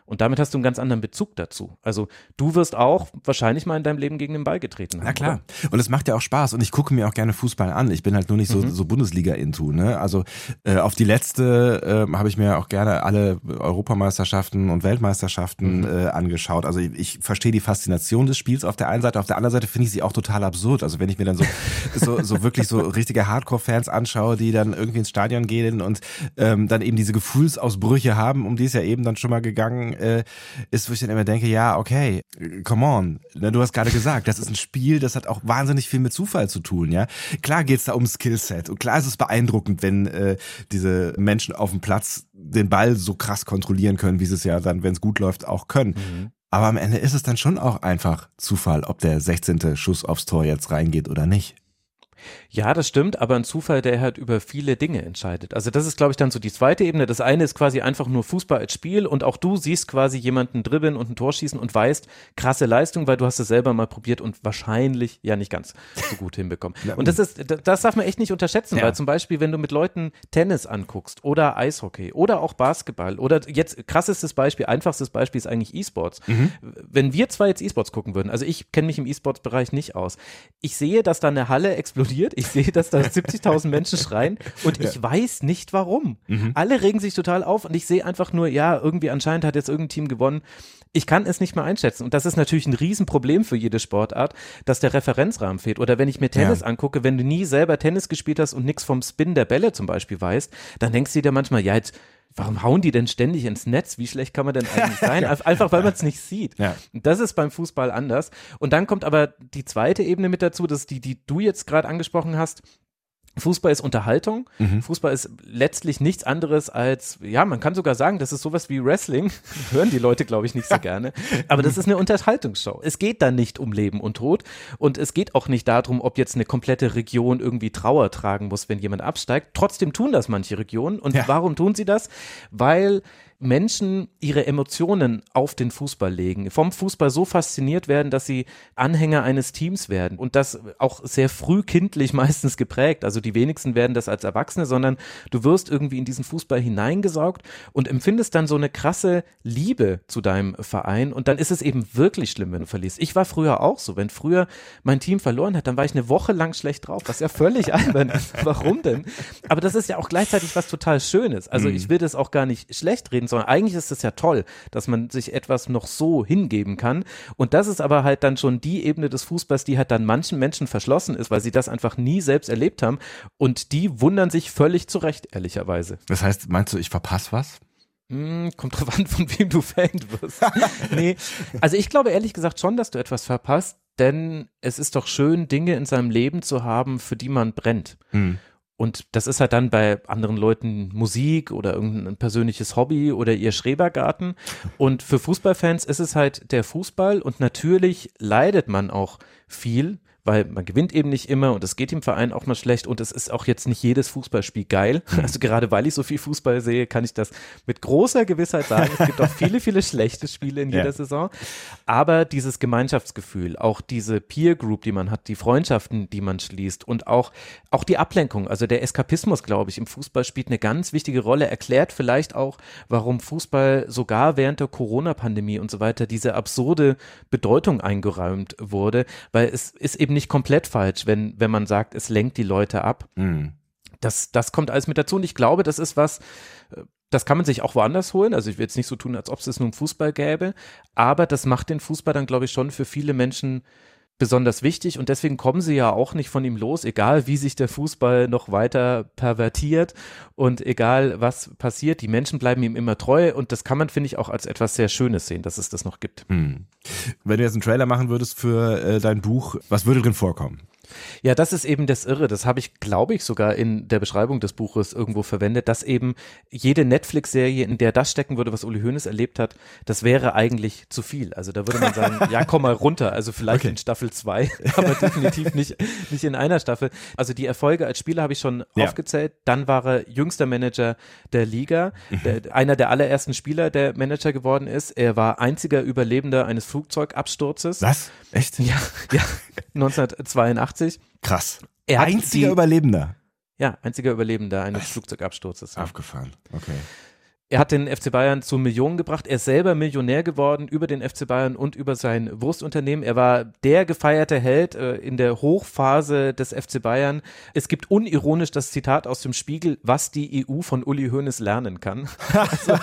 Und damit hast du einen ganz anderen Bezug dazu. Also du wirst auch wahrscheinlich mal in deinem Leben gegen den Ball getreten haben. Na klar. Oder? Und es macht ja auch Spaß und ich gucke mir auch gerne Fußball an. Ich bin halt nur nicht so Bundesliga-into. Ne? Also auf die letzte habe ich mir auch gerne alle Europameisterschaften und Weltmeisterschaften angeschaut. Also ich verstehe die Faszination des Spiels auf der einen Seite, auf der anderen Seite finde ich sie auch total absurd. Also wenn ich mir dann so wirklich so richtige Hardcore-Fans anschaue, die dann irgendwie ins Stadion gehen und dann eben diese Gefühlsausbrüche haben, um die es ja eben dann schon mal gegangen ist, wo ich dann immer denke, ja, okay, come on, du hast gerade gesagt, das ist ein Spiel, das hat auch wahnsinnig viel mit Zufall zu tun, ja. Klar geht's da um Skillset und klar ist es beeindruckend, wenn diese Menschen auf dem Platz den Ball so krass kontrollieren können, wie sie es ja dann, wenn es gut läuft, auch können. Aber am Ende ist es dann schon auch einfach Zufall, ob der 16. Schuss aufs Tor jetzt reingeht oder nicht. Ja, das stimmt, aber ein Zufall, der halt über viele Dinge entscheidet. Also das ist, glaube ich, dann so die zweite Ebene. Das eine ist quasi einfach nur Fußball als Spiel und auch du siehst quasi jemanden dribbeln und ein Tor schießen und weißt, krasse Leistung, weil du hast es selber mal probiert und wahrscheinlich ja nicht ganz so gut hinbekommen. Und das darf man echt nicht unterschätzen, weil zum Beispiel, wenn du mit Leuten Tennis anguckst oder Eishockey oder auch Basketball oder jetzt krassestes Beispiel, einfachstes Beispiel ist eigentlich E-Sports. Wenn wir zwei jetzt E-Sports gucken würden, also ich kenne mich im E-Sports-Bereich nicht aus, ich sehe, dass da eine Halle explodiert. Ich sehe, dass da 70.000 Menschen schreien und ich weiß nicht warum. Alle regen sich total auf und ich sehe einfach nur, ja, irgendwie anscheinend hat jetzt irgendein Team gewonnen. Ich kann es nicht mehr einschätzen und das ist natürlich ein Riesenproblem für jede Sportart, dass der Referenzrahmen fehlt. Oder wenn ich mir Tennis angucke, wenn du nie selber Tennis gespielt hast und nichts vom Spin der Bälle zum Beispiel weißt, dann denkst du dir manchmal, ja, jetzt warum hauen die denn ständig ins Netz? Wie schlecht kann man denn eigentlich sein? Einfach, weil man es nicht sieht. Ja. Das ist beim Fußball anders. Und dann kommt aber die zweite Ebene mit dazu, das ist die du jetzt gerade angesprochen hast. Fußball ist Unterhaltung. Fußball ist letztlich nichts anderes als, ja, man kann sogar sagen, das ist sowas wie Wrestling. Hören die Leute, glaube ich, nicht so gerne. Aber das ist eine Unterhaltungsshow. Es geht da nicht um Leben und Tod. Und es geht auch nicht darum, ob jetzt eine komplette Region irgendwie Trauer tragen muss, wenn jemand absteigt. Trotzdem tun das manche Regionen. Und warum tun sie das? Weil Menschen ihre Emotionen auf den Fußball legen, vom Fußball so fasziniert werden, dass sie Anhänger eines Teams werden und das auch sehr früh kindlich meistens geprägt. Also die wenigsten werden das als Erwachsene, sondern du wirst irgendwie in diesen Fußball hineingesaugt und empfindest dann so eine krasse Liebe zu deinem Verein und dann ist es eben wirklich schlimm, wenn du verlierst. Ich war früher auch so, wenn früher mein Team verloren hat, dann war ich eine Woche lang schlecht drauf, was ja völlig albern ist. Warum denn? Aber das ist ja auch gleichzeitig was total Schönes. Also ich will das auch gar nicht schlecht reden, sondern eigentlich ist es ja toll, dass man sich etwas noch so hingeben kann und das ist aber halt dann schon die Ebene des Fußballs, die halt dann manchen Menschen verschlossen ist, weil sie das einfach nie selbst erlebt haben und die wundern sich völlig zurecht, ehrlicherweise. Das heißt, meinst du, ich verpasse was? Kommt drauf an, von wem du Fan wirst. Nee, also ich glaube ehrlich gesagt schon, dass du etwas verpasst, denn es ist doch schön, Dinge in seinem Leben zu haben, für die man brennt. Und das ist halt dann bei anderen Leuten Musik oder irgendein persönliches Hobby oder ihr Schrebergarten. Und für Fußballfans ist es halt der Fußball und natürlich leidet man auch viel, weil man gewinnt eben nicht immer und es geht dem Verein auch mal schlecht und es ist auch jetzt nicht jedes Fußballspiel geil. Also gerade weil ich so viel Fußball sehe, kann ich das mit großer Gewissheit sagen. Es gibt auch viele, viele schlechte Spiele in jeder Saison. Aber dieses Gemeinschaftsgefühl, auch diese Peer Group, die man hat, die Freundschaften, die man schließt und auch die Ablenkung, also der Eskapismus, glaube ich, im Fußball spielt eine ganz wichtige Rolle, erklärt vielleicht auch, warum Fußball sogar während der Corona-Pandemie und so weiter diese absurde Bedeutung eingeräumt wurde, weil es ist eben nicht komplett falsch, wenn man sagt, es lenkt die Leute ab. Das kommt alles mit dazu und ich glaube, das ist was, das kann man sich auch woanders holen, also ich will jetzt nicht so tun, als ob es nur im Fußball gäbe, aber das macht den Fußball dann, glaube ich, schon für viele Menschen besonders wichtig und deswegen kommen sie ja auch nicht von ihm los, egal wie sich der Fußball noch weiter pervertiert und egal was passiert, die Menschen bleiben ihm immer treu und das kann man, finde ich, auch als etwas sehr Schönes sehen, dass es das noch gibt. Wenn du jetzt einen Trailer machen würdest für dein Buch, was würde drin vorkommen? Ja, das ist eben das Irre. Das habe ich, glaube ich, sogar in der Beschreibung des Buches irgendwo verwendet, dass eben jede Netflix-Serie, in der das stecken würde, was Uli Hoeneß erlebt hat, das wäre eigentlich zu viel. Also da würde man sagen, ja, komm mal runter. Also vielleicht in Staffel 2, aber definitiv nicht in einer Staffel. Also die Erfolge als Spieler habe ich schon aufgezählt. Dann war er jüngster Manager der Liga, einer der allerersten Spieler, der Manager geworden ist. Er war einziger Überlebender eines Flugzeugabsturzes. Was? Echt? Ja, 1982. Krass. Einziger Überlebender? Ja, einziger Überlebender eines Flugzeugabsturzes. Aufgefahren, okay. Er hat den FC Bayern zu Millionen gebracht. Er ist selber Millionär geworden über den FC Bayern und über sein Wurstunternehmen. Er war der gefeierte Held in der Hochphase des FC Bayern. Es gibt unironisch das Zitat aus dem Spiegel, was die EU von Uli Hoeneß lernen kann. Also,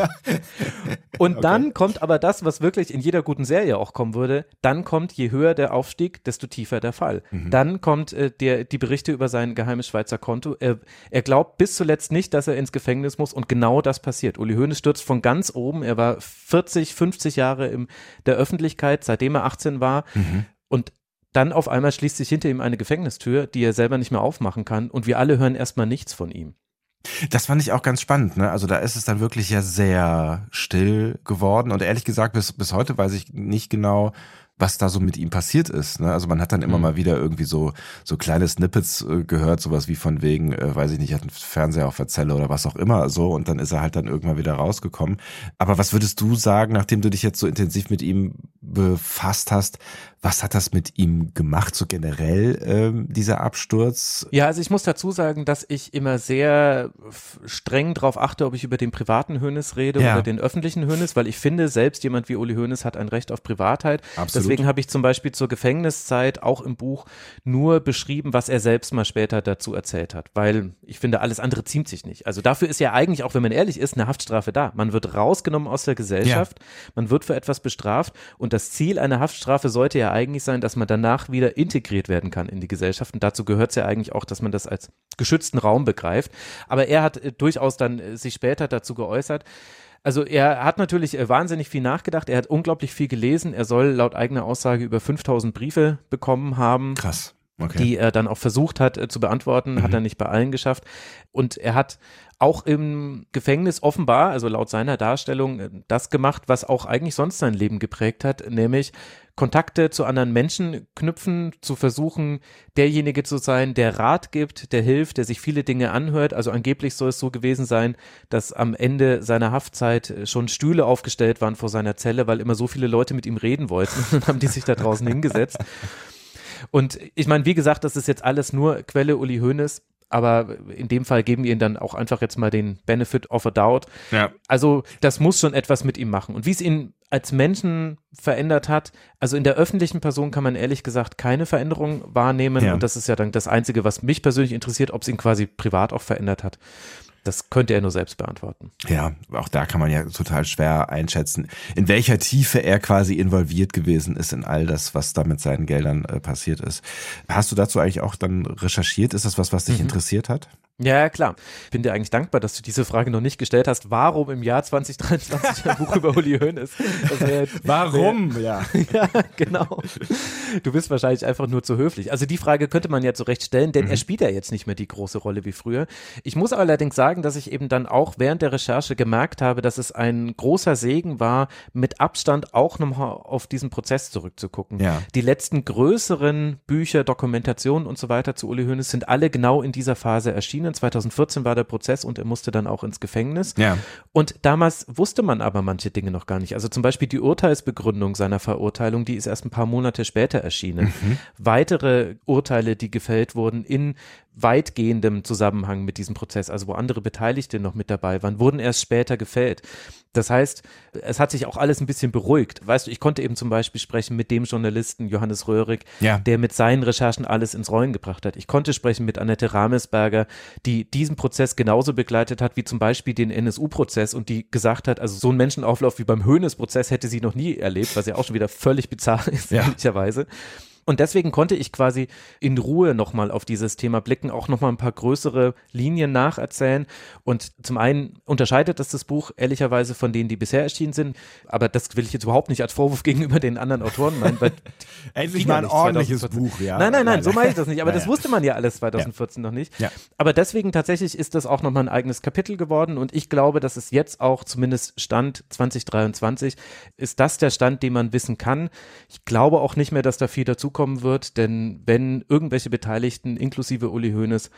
und dann kommt aber das, was wirklich in jeder guten Serie auch kommen würde. Dann kommt, je höher der Aufstieg, desto tiefer der Fall. Dann kommt die Berichte über sein geheimes Schweizer Konto. Er glaubt bis zuletzt nicht, dass er ins Gefängnis muss und genau das passiert. Uli Hoeneß stürzt von ganz oben. Er war 40, 50 Jahre in der Öffentlichkeit, seitdem er 18 war. Und dann auf einmal schließt sich hinter ihm eine Gefängnistür, die er selber nicht mehr aufmachen kann. Und wir alle hören erstmal nichts von ihm. Das fand ich auch ganz spannend, ne? Also da ist es dann wirklich ja sehr still geworden. Und ehrlich gesagt, bis heute weiß ich nicht genau, was da so mit ihm passiert ist. Ne? Also man hat dann immer mal wieder irgendwie so kleine Snippets gehört, sowas wie von wegen, weiß ich nicht, hat einen Fernseher auf der Zelle oder was auch immer so, und dann ist er halt dann irgendwann wieder rausgekommen. Aber was würdest du sagen, nachdem du dich jetzt so intensiv mit ihm befasst hast, was hat das mit ihm gemacht, so generell dieser Absturz? Ja, also ich muss dazu sagen, dass ich immer sehr streng drauf achte, ob ich über den privaten Hoeneß rede oder den öffentlichen Hoeneß, weil ich finde, selbst jemand wie Uli Hoeneß hat ein Recht auf Privatheit. Absolut. Deswegen habe ich zum Beispiel zur Gefängniszeit auch im Buch nur beschrieben, was er selbst mal später dazu erzählt hat, weil ich finde, alles andere ziemt sich nicht. Also dafür ist ja eigentlich, auch wenn man ehrlich ist, eine Haftstrafe da. Man wird rausgenommen aus der Gesellschaft, man wird für etwas bestraft und das Ziel einer Haftstrafe sollte ja eigentlich sein, dass man danach wieder integriert werden kann in die Gesellschaft, und dazu gehört es ja eigentlich auch, dass man das als geschützten Raum begreift. Aber er hat durchaus dann sich später dazu geäußert. Also er hat natürlich wahnsinnig viel nachgedacht, er hat unglaublich viel gelesen, er soll laut eigener Aussage über 5000 Briefe bekommen haben. Krass. Okay. Die er dann auch versucht hat zu beantworten, hat er nicht bei allen geschafft. Und er hat auch im Gefängnis offenbar, also laut seiner Darstellung, das gemacht, was auch eigentlich sonst sein Leben geprägt hat, nämlich Kontakte zu anderen Menschen knüpfen, zu versuchen, derjenige zu sein, der Rat gibt, der hilft, der sich viele Dinge anhört. Also angeblich soll es so gewesen sein, dass am Ende seiner Haftzeit schon Stühle aufgestellt waren vor seiner Zelle, weil immer so viele Leute mit ihm reden wollten. Dann haben die sich da draußen hingesetzt. Und ich meine, wie gesagt, das ist jetzt alles nur Quelle Uli Hoeneß, aber in dem Fall geben wir ihm dann auch einfach jetzt mal den Benefit of a doubt. Ja. Also das muss schon etwas mit ihm machen. Und wie es ihn als Menschen verändert hat, also in der öffentlichen Person kann man ehrlich gesagt keine Veränderung wahrnehmen. Ja. Und das ist ja dann das Einzige, was mich persönlich interessiert, ob es ihn quasi privat auch verändert hat. Das könnte er nur selbst beantworten. Ja, auch da kann man ja total schwer einschätzen, in welcher Tiefe er quasi involviert gewesen ist in all das, was da mit seinen Geldern passiert ist. Hast du dazu eigentlich auch dann recherchiert? Ist das was dich interessiert hat? Ja, klar. Ich bin dir eigentlich dankbar, dass du diese Frage noch nicht gestellt hast. Warum im Jahr 2023 ein Buch über Uli Hoeneß? Warum? Ja, genau. Du bist wahrscheinlich einfach nur zu höflich. Also die Frage könnte man ja zurecht stellen, denn er spielt ja jetzt nicht mehr die große Rolle wie früher. Ich muss allerdings sagen, dass ich eben dann auch während der Recherche gemerkt habe, dass es ein großer Segen war, mit Abstand auch nochmal auf diesen Prozess zurückzugucken. Ja. Die letzten größeren Bücher, Dokumentationen und so weiter zu Uli Hoeneß sind alle genau in dieser Phase erschienen. 2014 war der Prozess und er musste dann auch ins Gefängnis. Ja. Und damals wusste man aber manche Dinge noch gar nicht. Also zum Beispiel die Urteilsbegründung seiner Verurteilung, die ist erst ein paar Monate später erschienen. Weitere Urteile, die gefällt wurden in weitgehendem Zusammenhang mit diesem Prozess, also wo andere Beteiligte noch mit dabei waren, wurden erst später gefällt. Das heißt, es hat sich auch alles ein bisschen beruhigt. Weißt du, ich konnte eben zum Beispiel sprechen mit dem Journalisten Johannes Röhrig, der mit seinen Recherchen alles ins Rollen gebracht hat. Ich konnte sprechen mit Annette Ramesberger, die diesen Prozess genauso begleitet hat wie zum Beispiel den NSU-Prozess und die gesagt hat, also so einen Menschenauflauf wie beim Hoeneß-Prozess hätte sie noch nie erlebt, was ja auch schon wieder völlig bizarr ist, ehrlicherweise. Und deswegen konnte ich quasi in Ruhe nochmal auf dieses Thema blicken, auch nochmal ein paar größere Linien nacherzählen. Und zum einen unterscheidet das Buch ehrlicherweise von denen, die bisher erschienen sind. Aber das will ich jetzt überhaupt nicht als Vorwurf gegenüber den anderen Autoren meinen. Endlich mal ein ordentliches Buch, ja. Nein, so meine ich das nicht. Aber das wusste man ja alles 2014 noch nicht. Ja. Aber deswegen tatsächlich ist das auch nochmal ein eigenes Kapitel geworden. Und ich glaube, dass es jetzt auch, zumindest Stand 2023, ist das der Stand, den man wissen kann. Ich glaube auch nicht mehr, dass da viel dazu kommen wird, denn wenn irgendwelche Beteiligten, inklusive Uli Hoeneß,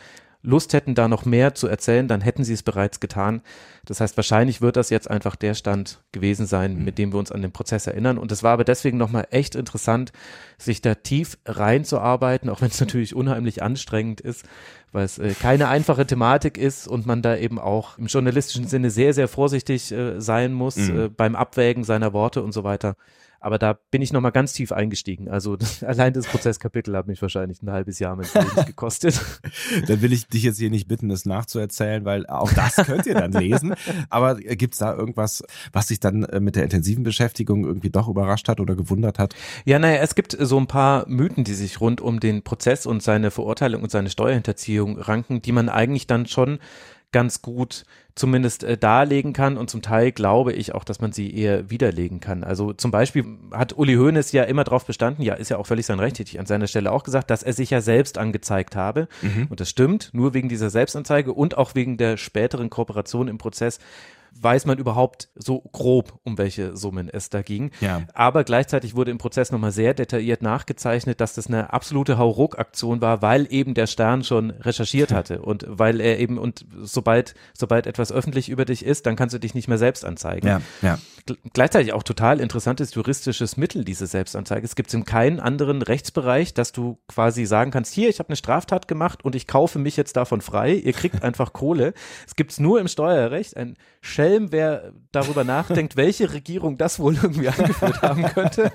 Lust hätten, da noch mehr zu erzählen, dann hätten sie es bereits getan. Das heißt, wahrscheinlich wird das jetzt einfach der Stand gewesen sein, mit dem wir uns an den Prozess erinnern. Und es war aber deswegen nochmal echt interessant, sich da tief reinzuarbeiten, auch wenn es natürlich unheimlich anstrengend ist, weil es keine einfache Thematik ist und man da eben auch im journalistischen Sinne sehr, sehr vorsichtig sein muss beim Abwägen seiner Worte und so weiter. Aber da bin ich nochmal ganz tief eingestiegen. Also allein das Prozesskapitel hat mich wahrscheinlich ein halbes Jahr meines Lebens gekostet. Dann will ich dich jetzt hier nicht bitten, das nachzuerzählen, weil auch das könnt ihr dann lesen. Aber gibt's da irgendwas, was dich dann mit der intensiven Beschäftigung irgendwie doch überrascht hat oder gewundert hat? Ja, naja, es gibt so ein paar Mythen, die sich rund um den Prozess und seine Verurteilung und seine Steuerhinterziehung ranken, die man eigentlich dann schon ganz gut zumindest darlegen kann und zum Teil glaube ich auch, dass man sie eher widerlegen kann. Also zum Beispiel hat Uli Hoeneß ja immer darauf bestanden, ja, ist ja auch völlig sein Recht, hätte ich an seiner Stelle auch gesagt, dass er sich ja selbst angezeigt habe. Und das stimmt, nur wegen dieser Selbstanzeige und auch wegen der späteren Kooperation im Prozess weiß man überhaupt so grob, um welche Summen es da ging. Ja. Aber gleichzeitig wurde im Prozess nochmal sehr detailliert nachgezeichnet, dass das eine absolute Hauruck-Aktion war, weil eben der Stern schon recherchiert hatte und weil er eben, und sobald etwas öffentlich über dich ist, dann kannst du dich nicht mehr selbst anzeigen. Ja, ja. Gleichzeitig auch total interessantes juristisches Mittel, diese Selbstanzeige. Es gibt es in keinem anderen Rechtsbereich, dass du quasi sagen kannst, hier, ich habe eine Straftat gemacht und ich kaufe mich jetzt davon frei, ihr kriegt einfach Kohle. Es gibt es nur im Steuerrecht, ein Schelm, wer darüber nachdenkt, welche Regierung das wohl irgendwie angeführt haben könnte.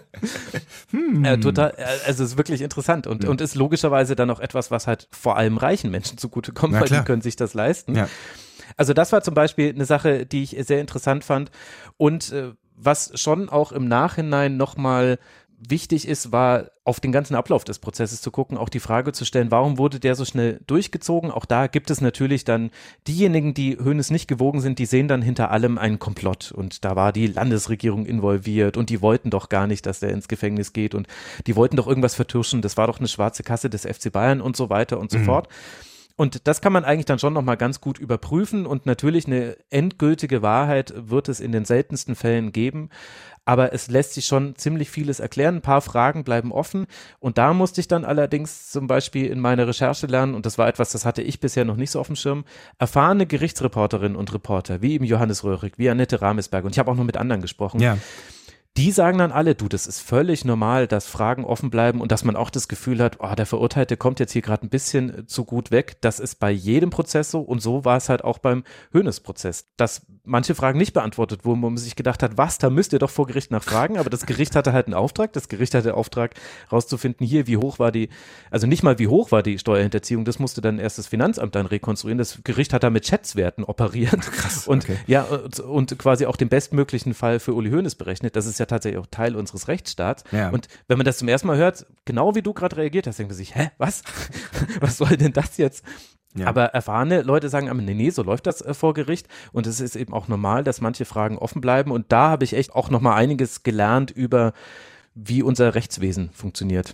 Total, also es ist wirklich interessant und ist logischerweise dann auch etwas, was halt vor allem reichen Menschen zugutekommt, weil die können sich das leisten. Ja. Also das war zum Beispiel eine Sache, die ich sehr interessant fand und was schon auch im Nachhinein nochmal wichtig ist, war auf den ganzen Ablauf des Prozesses zu gucken, auch die Frage zu stellen, warum wurde der so schnell durchgezogen? Auch da gibt es natürlich dann diejenigen, die Hoeneß nicht gewogen sind, die sehen dann hinter allem einen Komplott und da war die Landesregierung involviert und die wollten doch gar nicht, dass der ins Gefängnis geht und die wollten doch irgendwas vertuschen, das war doch eine schwarze Kasse des FC Bayern und so weiter und so fort. Und das kann man eigentlich dann schon nochmal ganz gut überprüfen und natürlich eine endgültige Wahrheit wird es in den seltensten Fällen geben, aber es lässt sich schon ziemlich vieles erklären, ein paar Fragen bleiben offen und da musste ich dann allerdings zum Beispiel in meiner Recherche lernen und das war etwas, das hatte ich bisher noch nicht so auf dem Schirm, erfahrene Gerichtsreporterinnen und Reporter, wie eben Johannes Röhrig, wie Annette Ramesberg und ich habe auch noch mit anderen gesprochen. Ja. Die sagen dann alle, du, das ist völlig normal, dass Fragen offen bleiben und dass man auch das Gefühl hat, oh, der Verurteilte kommt jetzt hier gerade ein bisschen zu gut weg. Das ist bei jedem Prozess so und so war es halt auch beim Hoeneß-Prozess, dass manche Fragen nicht beantwortet wurden, wo man sich gedacht hat, was, da müsst ihr doch vor Gericht nachfragen, aber das Gericht hatte halt einen Auftrag, das Gericht hatte den Auftrag rauszufinden, hier, wie hoch war die, also nicht mal wie hoch war die Steuerhinterziehung, das musste dann erst das Finanzamt dann rekonstruieren, das Gericht hat da mit Schätzwerten operiert. Krass, und okay. ja, und quasi auch den bestmöglichen Fall für Uli Hoeneß berechnet, das ist ja tatsächlich auch Teil unseres Rechtsstaats. Ja. Und wenn man das zum ersten Mal hört, genau wie du gerade reagiert hast, denkt man sich, was? Was soll denn das jetzt? Ja. Aber erfahrene Leute sagen, nee, so läuft das vor Gericht und es ist eben auch normal, dass manche Fragen offen bleiben und da habe ich echt auch nochmal einiges gelernt über, wie unser Rechtswesen funktioniert.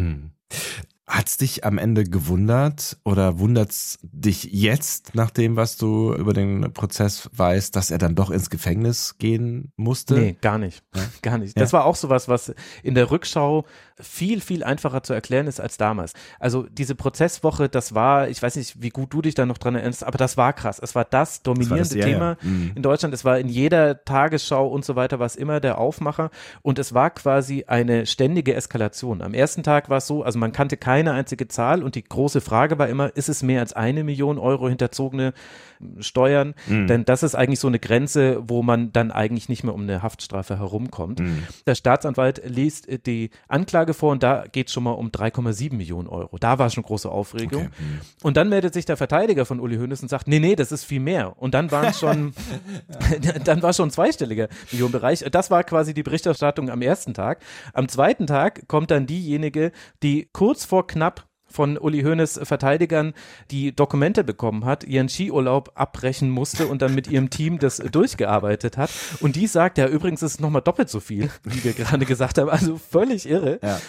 Hat's dich am Ende gewundert oder wundert's dich jetzt, nach dem, was du über den Prozess weißt, dass er dann doch ins Gefängnis gehen musste? Nee, gar nicht. Ja? Gar nicht. Das war auch sowas, was in der Rückschau viel, viel einfacher zu erklären ist als damals. Also diese Prozesswoche, das war, ich weiß nicht, wie gut du dich da noch dran erinnerst, aber das war krass. Es war das dominierende Thema in Deutschland. Es war in jeder Tagesschau und so weiter, war es immer der Aufmacher und es war quasi eine ständige Eskalation. Am ersten Tag war es so, also man kannte keine einzige Zahl und die große Frage war immer, ist es mehr als 1 Million Euro hinterzogene Steuern? Denn das ist eigentlich so eine Grenze, wo man dann eigentlich nicht mehr um eine Haftstrafe herumkommt. Der Staatsanwalt liest die Anklage vor und da geht es schon mal um 3,7 Millionen Euro. Da war schon große Aufregung. Okay. Und dann meldet sich der Verteidiger von Uli Hoeneß und sagt, nee, das ist viel mehr. Und dann waren es schon, dann war schon ein zweistelliger Millionenbereich. Das war quasi die Berichterstattung am ersten Tag. Am zweiten Tag kommt dann diejenige, die kurz vor knapp von Uli Hoeneß Verteidigern die Dokumente bekommen hat, ihren Skiurlaub abbrechen musste und dann mit ihrem Team das durchgearbeitet hat. Und die sagt, ja, übrigens ist es nochmal doppelt so viel, wie wir gerade gesagt haben. Also völlig irre. Ja.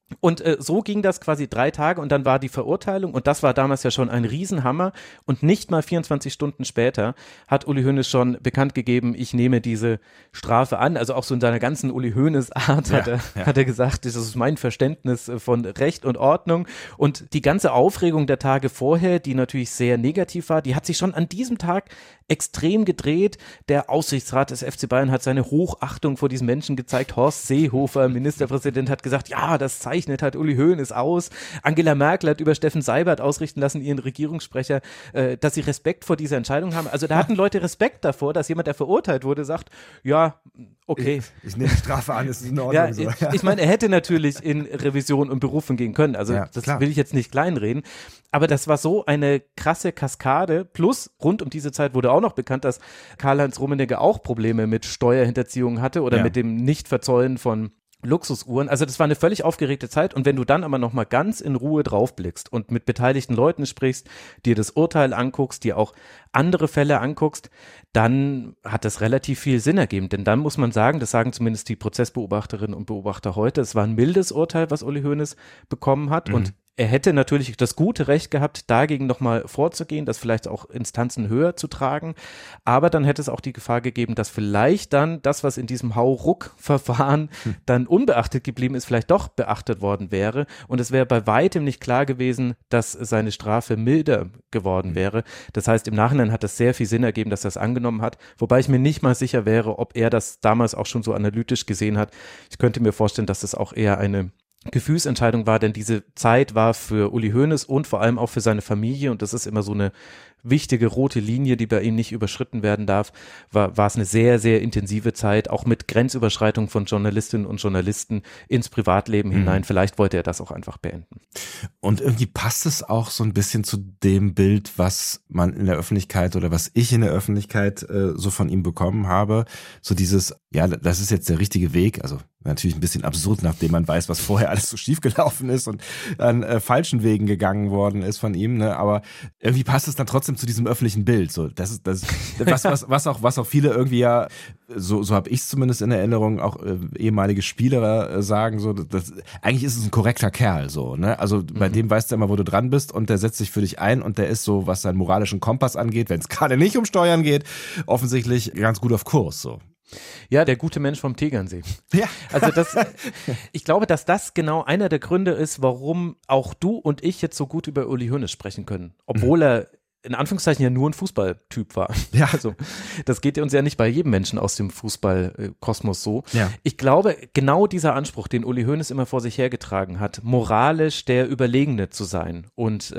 Und so ging das quasi 3 Tage und dann war die Verurteilung und das war damals ja schon ein Riesenhammer und nicht mal 24 Stunden später hat Uli Hoeneß schon bekannt gegeben, ich nehme diese Strafe an, also auch so in seiner ganzen Uli Hoeneß-Art hat er gesagt, das ist mein Verständnis von Recht und Ordnung und die ganze Aufregung der Tage vorher, die natürlich sehr negativ war, die hat sich schon an diesem Tag extrem gedreht. Der Aufsichtsrat des FC Bayern hat seine Hochachtung vor diesen Menschen gezeigt. Horst Seehofer, Ministerpräsident, hat gesagt, ja, das zeichnet halt Uli Hoeneß aus. Angela Merkel hat über Steffen Seibert ausrichten lassen, ihren Regierungssprecher, dass sie Respekt vor dieser Entscheidung haben. Also da hatten Leute Respekt davor, dass jemand, der verurteilt wurde, sagt, ja, okay. Ich nehme die Strafe an, es ist in Ordnung. Ja, so. Ich meine, er hätte natürlich in Revision und Berufung gehen können. Also das klar. Will ich jetzt nicht kleinreden. Aber das war so eine krasse Kaskade. Plus, rund um diese Zeit wurde auch noch bekannt, dass Karl-Heinz Rummenigge auch Probleme mit Steuerhinterziehung hatte oder mit dem Nichtverzollen von Luxusuhren. Also das war eine völlig aufgeregte Zeit und wenn du dann aber nochmal ganz in Ruhe draufblickst und mit beteiligten Leuten sprichst, dir das Urteil anguckst, dir auch andere Fälle anguckst, dann hat das relativ viel Sinn ergeben. Denn dann muss man sagen, das sagen zumindest die Prozessbeobachterinnen und Beobachter heute, es war ein mildes Urteil, was Uli Hoeneß bekommen hat und er hätte natürlich das gute Recht gehabt, dagegen nochmal vorzugehen, das vielleicht auch Instanzen höher zu tragen, aber dann hätte es auch die Gefahr gegeben, dass vielleicht dann das, was in diesem Hauruck-Verfahren dann unbeachtet geblieben ist, vielleicht doch beachtet worden wäre und es wäre bei weitem nicht klar gewesen, dass seine Strafe milder geworden wäre. Das heißt, im Nachhinein hat es sehr viel Sinn ergeben, dass er es angenommen hat, wobei ich mir nicht mal sicher wäre, ob er das damals auch schon so analytisch gesehen hat. Ich könnte mir vorstellen, dass das auch eher eine Gefühlsentscheidung war, denn diese Zeit war für Uli Hoeneß und vor allem auch für seine Familie und das ist immer so eine wichtige rote Linie, die bei ihm nicht überschritten werden darf, war es eine sehr, sehr intensive Zeit, auch mit Grenzüberschreitung von Journalistinnen und Journalisten ins Privatleben hinein. Vielleicht wollte er das auch einfach beenden. Und irgendwie passt es auch so ein bisschen zu dem Bild, was man in der Öffentlichkeit oder was ich in der Öffentlichkeit so von ihm bekommen habe. So dieses, ja, das ist jetzt der richtige Weg, also natürlich ein bisschen absurd, nachdem man weiß, was vorher alles so schiefgelaufen ist und an falschen Wegen gegangen worden ist von ihm, ne? Aber irgendwie passt es dann trotzdem zu diesem öffentlichen Bild. So, das ist was auch viele irgendwie ja, so habe ich es zumindest in Erinnerung, auch ehemalige Spieler sagen, so, eigentlich ist es ein korrekter Kerl, so, ne? Also bei dem weißt du immer, wo du dran bist und der setzt sich für dich ein und der ist so, was seinen moralischen Kompass angeht, wenn es gerade nicht um Steuern geht, offensichtlich ganz gut auf Kurs, so. Ja, der gute Mensch vom Tegernsee. Ja. Also ich glaube, dass das genau einer der Gründe ist, warum auch du und ich jetzt so gut über Uli Hoeneß sprechen können, obwohl er in Anführungszeichen ja nur ein Fußballtyp war. Ja. Also das geht uns ja nicht bei jedem Menschen aus dem Fußballkosmos so. Ja. Ich glaube, genau dieser Anspruch, den Uli Hoeneß immer vor sich hergetragen hat, moralisch der Überlegene zu sein und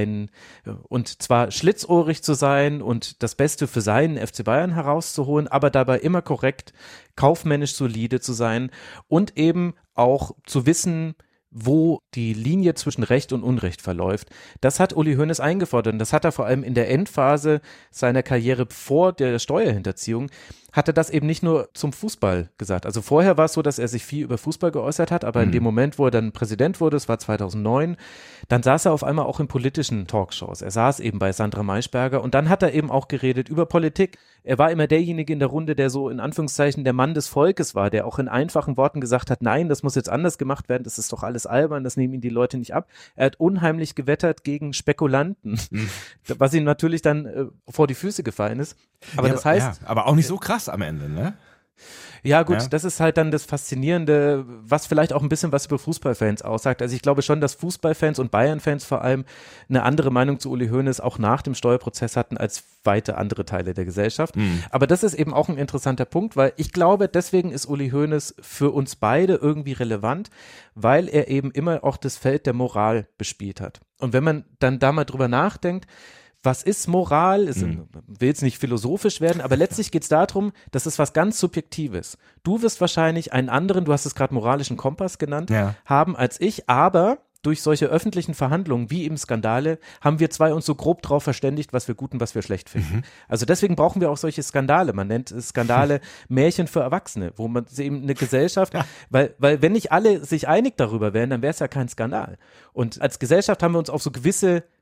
und zwar schlitzohrig zu sein und das Beste für seinen FC Bayern herauszuholen, aber dabei immer korrekt, kaufmännisch solide zu sein und eben auch zu wissen, wo die Linie zwischen Recht und Unrecht verläuft. Das hat Uli Hoeneß eingefordert und das hat er vor allem in der Endphase seiner Karriere vor der Steuerhinterziehung, hat er das eben nicht nur zum Fußball gesagt. Also vorher war es so, dass er sich viel über Fußball geäußert hat, aber in dem Moment, wo er dann Präsident wurde, das war 2009, dann saß er auf einmal auch in politischen Talkshows. Er saß eben bei Sandra Maischberger und dann hat er eben auch geredet über Politik. Er war immer derjenige in der Runde, der so in Anführungszeichen der Mann des Volkes war, der auch in einfachen Worten gesagt hat, nein, das muss jetzt anders gemacht werden, das ist doch alles albern, das nehmen ihn die Leute nicht ab. Er hat unheimlich gewettert gegen Spekulanten, was ihm natürlich dann vor die Füße gefallen ist. Aber ja, das heißt... Ja, aber auch nicht so krass am Ende, ne? Ja gut, das ist halt dann das Faszinierende, was vielleicht auch ein bisschen was über Fußballfans aussagt. Also ich glaube schon, dass Fußballfans und Bayern-Fans vor allem eine andere Meinung zu Uli Hoeneß auch nach dem Steuerprozess hatten als weite andere Teile der Gesellschaft. Aber das ist eben auch ein interessanter Punkt, weil ich glaube, deswegen ist Uli Hoeneß für uns beide irgendwie relevant, weil er eben immer auch das Feld der Moral bespielt hat. Und wenn man dann da mal drüber nachdenkt, was ist Moral? Ich will jetzt nicht philosophisch werden, aber letztlich geht es darum, das ist was ganz Subjektives. Du wirst wahrscheinlich einen anderen, du hast es gerade moralischen Kompass genannt, haben als ich, aber durch solche öffentlichen Verhandlungen wie eben Skandale haben wir zwei uns so grob drauf verständigt, was wir gut und was wir schlecht finden. Also deswegen brauchen wir auch solche Skandale. Man nennt Skandale Märchen für Erwachsene, wo man eben eine Gesellschaft, weil wenn nicht alle sich einig darüber wären, dann wäre es ja kein Skandal. Und als Gesellschaft haben wir uns auf so gewisse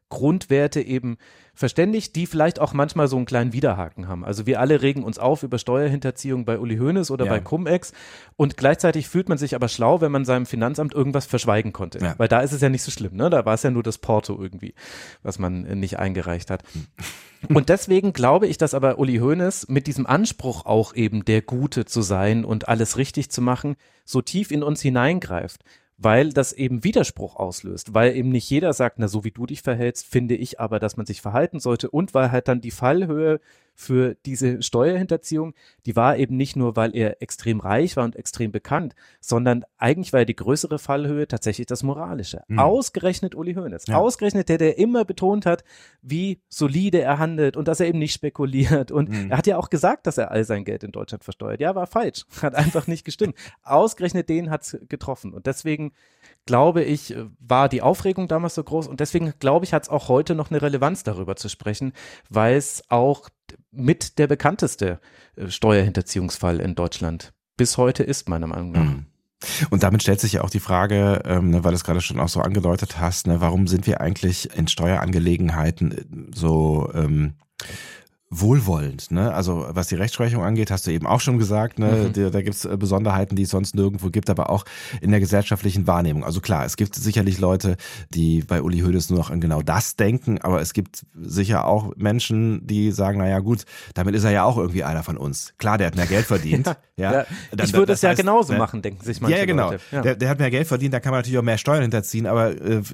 Grundwerte eben verständigt, die vielleicht auch manchmal so einen kleinen Widerhaken haben. Also wir alle regen uns auf über Steuerhinterziehung bei Uli Hoeneß oder bei Cum-Ex und gleichzeitig fühlt man sich aber schlau, wenn man seinem Finanzamt irgendwas verschweigen konnte. Ja. Weil da ist es ja nicht so schlimm, ne? Da war es ja nur das Porto irgendwie, was man nicht eingereicht hat. Und deswegen glaube ich, dass aber Uli Hoeneß mit diesem Anspruch auch eben der Gute zu sein und alles richtig zu machen, so tief in uns hineingreift. Weil das eben Widerspruch auslöst, weil eben nicht jeder sagt, na so wie du dich verhältst, finde ich aber, dass man sich verhalten sollte und weil halt dann die Fallhöhe für diese Steuerhinterziehung, die war eben nicht nur, weil er extrem reich war und extrem bekannt, sondern eigentlich war ja die größere Fallhöhe tatsächlich das Moralische. Ausgerechnet Uli Hoeneß, ausgerechnet der immer betont hat, wie solide er handelt und dass er eben nicht spekuliert und er hat ja auch gesagt, dass er all sein Geld in Deutschland versteuert. Ja, war falsch, hat einfach nicht gestimmt. Ausgerechnet den hat's getroffen und deswegen glaube ich, war die Aufregung damals so groß und deswegen glaube ich, hat es auch heute noch eine Relevanz darüber zu sprechen, weil es auch mit der bekannteste Steuerhinterziehungsfall in Deutschland bis heute ist, meiner Meinung nach. Und damit stellt sich ja auch die Frage, weil du es gerade schon auch so angedeutet hast, warum sind wir eigentlich in Steuerangelegenheiten so wohlwollend, ne? Also was die Rechtsprechung angeht, hast du eben auch schon gesagt, ne? Da gibt's Besonderheiten, die es sonst nirgendwo gibt, aber auch in der gesellschaftlichen Wahrnehmung. Also klar, es gibt sicherlich Leute, die bei Uli Hoeneß nur noch an genau das denken, aber es gibt sicher auch Menschen, die sagen, naja gut, damit ist er ja auch irgendwie einer von uns. Klar, der hat mehr Geld verdient. Ja. Ich würde es ja genauso machen, denken sich manche genau. Leute. Ja. Der hat mehr Geld verdient, da kann man natürlich auch mehr Steuern hinterziehen, aber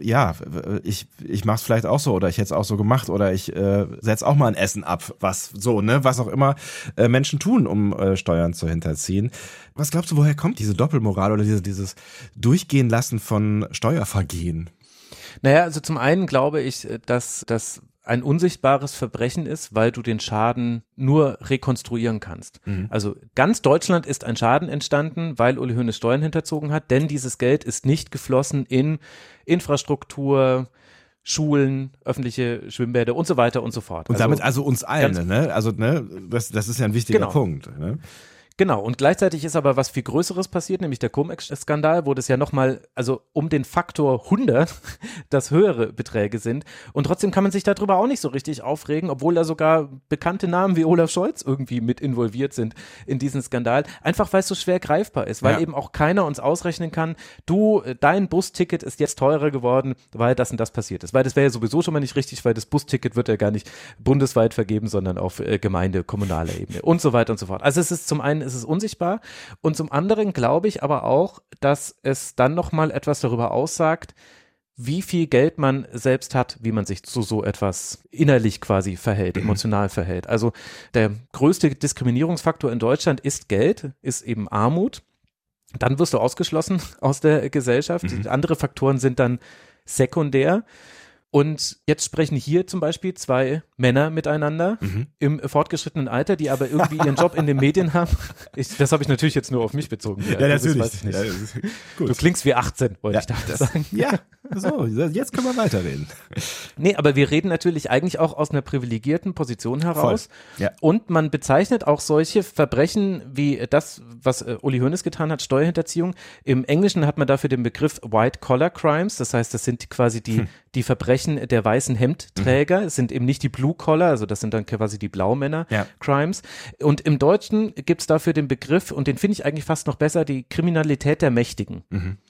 ich mach's vielleicht auch so oder ich hätte es auch so gemacht oder ich setze auch mal ein Essen ab, was auch immer Menschen tun, um Steuern zu hinterziehen. Was glaubst du, woher kommt diese Doppelmoral oder dieses Durchgehen lassen von Steuervergehen? Naja, also zum einen glaube ich, dass das ein unsichtbares Verbrechen ist, weil du den Schaden nur rekonstruieren kannst. Also ganz Deutschland ist ein Schaden entstanden, weil Uli Hoeneß Steuern hinterzogen hat, denn dieses Geld ist nicht geflossen in Infrastruktur, Schulen, öffentliche Schwimmbäder und so weiter und so fort. Und damit also uns allen, ne? Also das ist ja ein wichtiger Punkt. Ne? Genau, und gleichzeitig ist aber was viel Größeres passiert, nämlich der Cum-Ex-Skandal, wo das ja nochmal, also um den Faktor 100, das höhere Beträge sind. Und trotzdem kann man sich darüber auch nicht so richtig aufregen, obwohl da sogar bekannte Namen wie Olaf Scholz irgendwie mit involviert sind in diesen Skandal. Einfach weil es so schwer greifbar ist, weil eben auch keiner uns ausrechnen kann, dein Busticket ist jetzt teurer geworden, weil das und das passiert ist. Weil das wäre ja sowieso schon mal nicht richtig, weil das Busticket wird ja gar nicht bundesweit vergeben, sondern auf kommunaler Ebene und so weiter und so fort. Also es ist zum einen, es ist unsichtbar und zum anderen glaube ich aber auch, dass es dann nochmal etwas darüber aussagt, wie viel Geld man selbst hat, wie man sich zu so etwas innerlich quasi verhält, emotional verhält. Also der größte Diskriminierungsfaktor in Deutschland ist Geld, ist eben Armut. Dann wirst du ausgeschlossen aus der Gesellschaft. Andere Faktoren sind dann sekundär. Und jetzt sprechen hier zum Beispiel zwei Männer miteinander im fortgeschrittenen Alter, die aber irgendwie ihren Job in den Medien haben. Das habe ich natürlich jetzt nur auf mich bezogen. Ja, natürlich. Weiß ich nicht. Ja, du klingst wie 18, wollte ich damit sagen. Ja, so, jetzt können wir weiterreden. Nee, aber wir reden natürlich eigentlich auch aus einer privilegierten Position heraus. Ja. Und man bezeichnet auch solche Verbrechen wie das, was Uli Hoeneß getan hat, Steuerhinterziehung. Im Englischen hat man dafür den Begriff White-Collar-Crimes. Das heißt, das sind quasi die Verbrechen der weißen Hemdträger. Es sind eben nicht die Blue-Collar, also das sind dann quasi die Blaumänner-Crimes. Und im Deutschen gibt es dafür den Begriff, und den finde ich eigentlich fast noch besser, die Kriminalität der Mächtigen.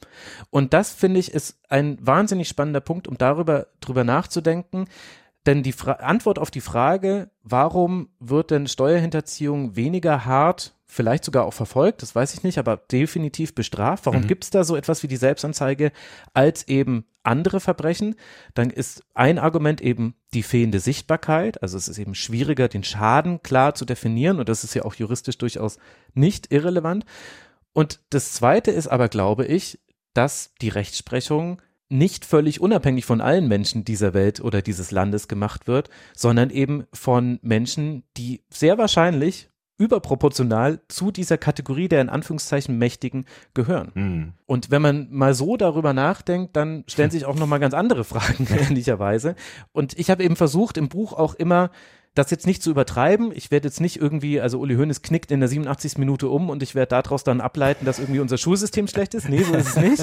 Und das, finde ich, ist ein wahnsinnig spannender Punkt, um drüber nachzudenken. Denn die Antwort auf die Frage, warum wird denn Steuerhinterziehung weniger hart, vielleicht sogar auch verfolgt, das weiß ich nicht, aber definitiv bestraft. Warum gibt es da so etwas wie die Selbstanzeige als eben andere Verbrechen? Dann ist ein Argument eben die fehlende Sichtbarkeit. Also es ist eben schwieriger, den Schaden klar zu definieren und das ist ja auch juristisch durchaus nicht irrelevant. Und das Zweite ist aber, glaube ich, dass die Rechtsprechung nicht völlig unabhängig von allen Menschen dieser Welt oder dieses Landes gemacht wird, sondern eben von Menschen, die sehr wahrscheinlich überproportional zu dieser Kategorie der in Anführungszeichen Mächtigen gehören. Und wenn man mal so darüber nachdenkt, dann stellen sich auch nochmal ganz andere Fragen, ehrlicherweise. Und ich habe eben versucht, im Buch auch immer das jetzt nicht zu übertreiben. Ich werde jetzt nicht irgendwie, also Uli Hoeneß knickt in der 87. Minute um und ich werde daraus dann ableiten, dass irgendwie unser Schulsystem schlecht ist. Nee, so ist es nicht.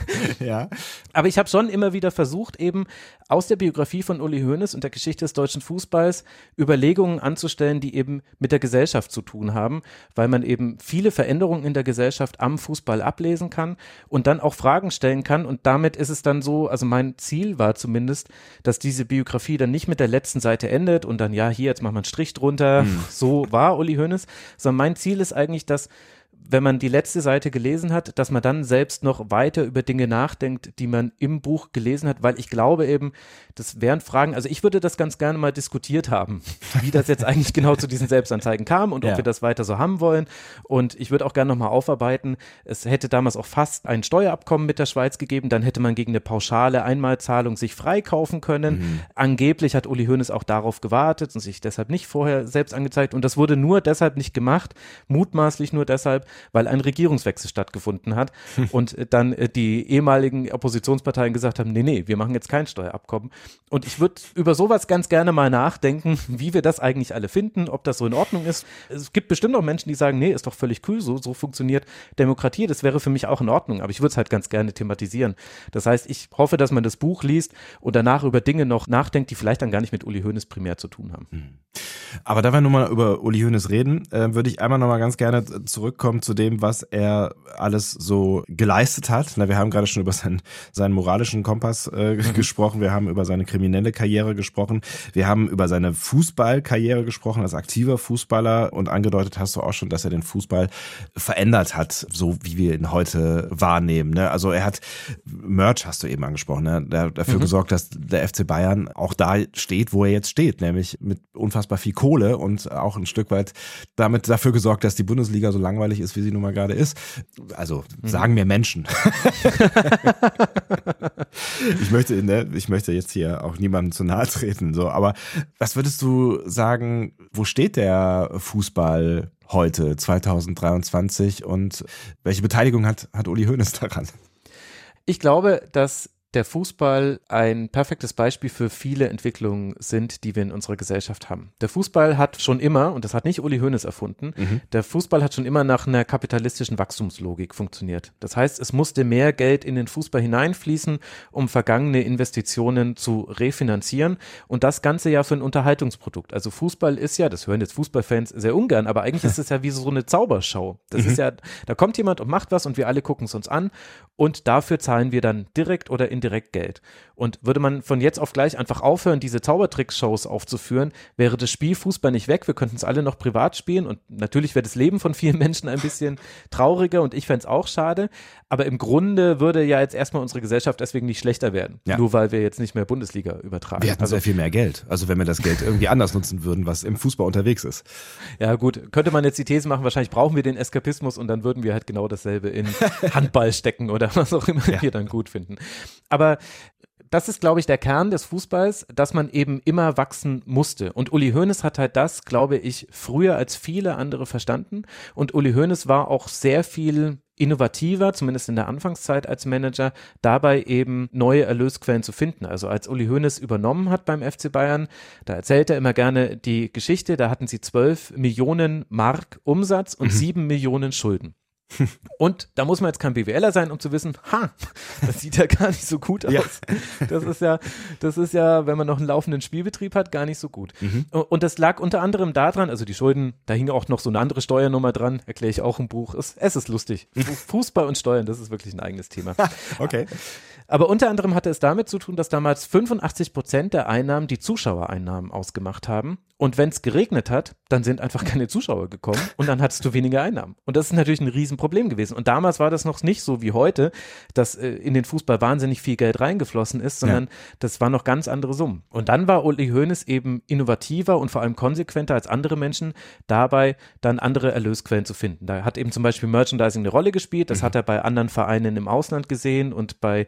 Ja. Aber ich habe schon immer wieder versucht, eben aus der Biografie von Uli Hoeneß und der Geschichte des deutschen Fußballs Überlegungen anzustellen, die eben mit der Gesellschaft zu tun haben, weil man eben viele Veränderungen in der Gesellschaft am Fußball ablesen kann und dann auch Fragen stellen kann. Und damit ist es dann so, also mein Ziel war zumindest, dass diese Biografie dann nicht mit der letzten Seite endet und dann, ja, hier, jetzt machen wir einen Strich drunter, so war Uli Hoeneß, sondern mein Ziel ist eigentlich, dass wenn man die letzte Seite gelesen hat, dass man dann selbst noch weiter über Dinge nachdenkt, die man im Buch gelesen hat, weil ich glaube eben, das wären Fragen, also ich würde das ganz gerne mal diskutiert haben, wie das jetzt eigentlich genau zu diesen Selbstanzeigen kam und ob wir das weiter so haben wollen, und ich würde auch gerne nochmal aufarbeiten, es hätte damals auch fast ein Steuerabkommen mit der Schweiz gegeben, dann hätte man gegen eine pauschale Einmalzahlung sich freikaufen können, angeblich hat Uli Hoeneß auch darauf gewartet und sich deshalb nicht vorher selbst angezeigt, und das wurde nur deshalb nicht gemacht, mutmaßlich nur deshalb, weil ein Regierungswechsel stattgefunden hat und dann die ehemaligen Oppositionsparteien gesagt haben, nee, wir machen jetzt kein Steuerabkommen. Und ich würde über sowas ganz gerne mal nachdenken, wie wir das eigentlich alle finden, ob das so in Ordnung ist. Es gibt bestimmt auch Menschen, die sagen, nee, ist doch völlig cool, so funktioniert Demokratie, das wäre für mich auch in Ordnung, aber ich würde es halt ganz gerne thematisieren. Das heißt, ich hoffe, dass man das Buch liest und danach über Dinge noch nachdenkt, die vielleicht dann gar nicht mit Uli Hoeneß primär zu tun haben. Aber da wir nun mal über Uli Hoeneß reden, würde ich einmal noch mal ganz gerne zurückkommen zu dem, was er alles so geleistet hat. Wir haben gerade schon über seinen moralischen Kompass gesprochen, wir haben über seine kriminelle Karriere gesprochen, wir haben über seine Fußballkarriere gesprochen als aktiver Fußballer, und angedeutet hast du auch schon, dass er den Fußball verändert hat, so wie wir ihn heute wahrnehmen. Also er hat Merch, hast du eben angesprochen, dafür gesorgt, dass der FC Bayern auch da steht, wo er jetzt steht, nämlich mit unfassbar viel Kohle, und auch ein Stück weit damit dafür gesorgt, dass die Bundesliga so langweilig ist, wie sie nun mal gerade ist. Also sagen mir Menschen. Ich möchte jetzt hier auch niemandem zu nahe treten, so, aber was würdest du sagen, wo steht der Fußball heute, 2023, und welche Beteiligung hat Uli Hoeneß daran? Ich glaube, dass der Fußball ein perfektes Beispiel für viele Entwicklungen sind, die wir in unserer Gesellschaft haben. Der Fußball hat schon immer, und das hat nicht Uli Hoeneß erfunden, der Fußball hat schon immer nach einer kapitalistischen Wachstumslogik funktioniert. Das heißt, es musste mehr Geld in den Fußball hineinfließen, um vergangene Investitionen zu refinanzieren, und das Ganze ja für ein Unterhaltungsprodukt. Also Fußball ist ja, das hören jetzt Fußballfans sehr ungern, aber eigentlich ist es ja wie so eine Zauberschau. Das ist ja, da kommt jemand und macht was und wir alle gucken es uns an, und dafür zahlen wir dann direkt oder indirekt Geld. Und würde man von jetzt auf gleich einfach aufhören, diese Zaubertrick-Shows aufzuführen, wäre das Spiel Fußball nicht weg, wir könnten es alle noch privat spielen, und natürlich wäre das Leben von vielen Menschen ein bisschen trauriger, und ich fände es auch schade, aber im Grunde würde ja jetzt erstmal unsere Gesellschaft deswegen nicht schlechter werden, nur weil wir jetzt nicht mehr Bundesliga übertragen. Wir hätten sehr viel mehr Geld, also wenn wir das Geld irgendwie anders nutzen würden, was im Fußball unterwegs ist. Ja gut, könnte man jetzt die These machen, wahrscheinlich brauchen wir den Eskapismus, und dann würden wir halt genau dasselbe in Handball stecken oder was auch immer wir dann gut finden. Aber das ist, glaube ich, der Kern des Fußballs, dass man eben immer wachsen musste. Und Uli Hoeneß hat halt das, glaube ich, früher als viele andere verstanden. Und Uli Hoeneß war auch sehr viel innovativer, zumindest in der Anfangszeit als Manager, dabei eben neue Erlösquellen zu finden. Also als Uli Hoeneß übernommen hat beim FC Bayern, da erzählt er immer gerne die Geschichte, da hatten sie 12 Millionen Mark Umsatz und 7 Millionen Schulden. Und da muss man jetzt kein BWLer sein, um zu wissen, das sieht ja gar nicht so gut aus. Ja. Das ist ja, wenn man noch einen laufenden Spielbetrieb hat, gar nicht so gut. Und das lag unter anderem daran, also die Schulden, da hing auch noch so eine andere Steuernummer dran, erkläre ich auch im Buch. Es ist lustig. Fußball und Steuern, das ist wirklich ein eigenes Thema. Okay. Aber unter anderem hatte es damit zu tun, dass damals 85% der Einnahmen die Zuschauereinnahmen ausgemacht haben. Und wenn es geregnet hat, dann sind einfach keine Zuschauer gekommen und dann hattest du weniger Einnahmen. Und das ist natürlich ein Riesenproblem gewesen. Und damals war das noch nicht so wie heute, dass in den Fußball wahnsinnig viel Geld reingeflossen ist, sondern das waren noch ganz andere Summen. Und dann war Uli Hoeneß eben innovativer und vor allem konsequenter als andere Menschen dabei, dann andere Erlösquellen zu finden. Da hat eben zum Beispiel Merchandising eine Rolle gespielt. Das hat er bei anderen Vereinen im Ausland gesehen und bei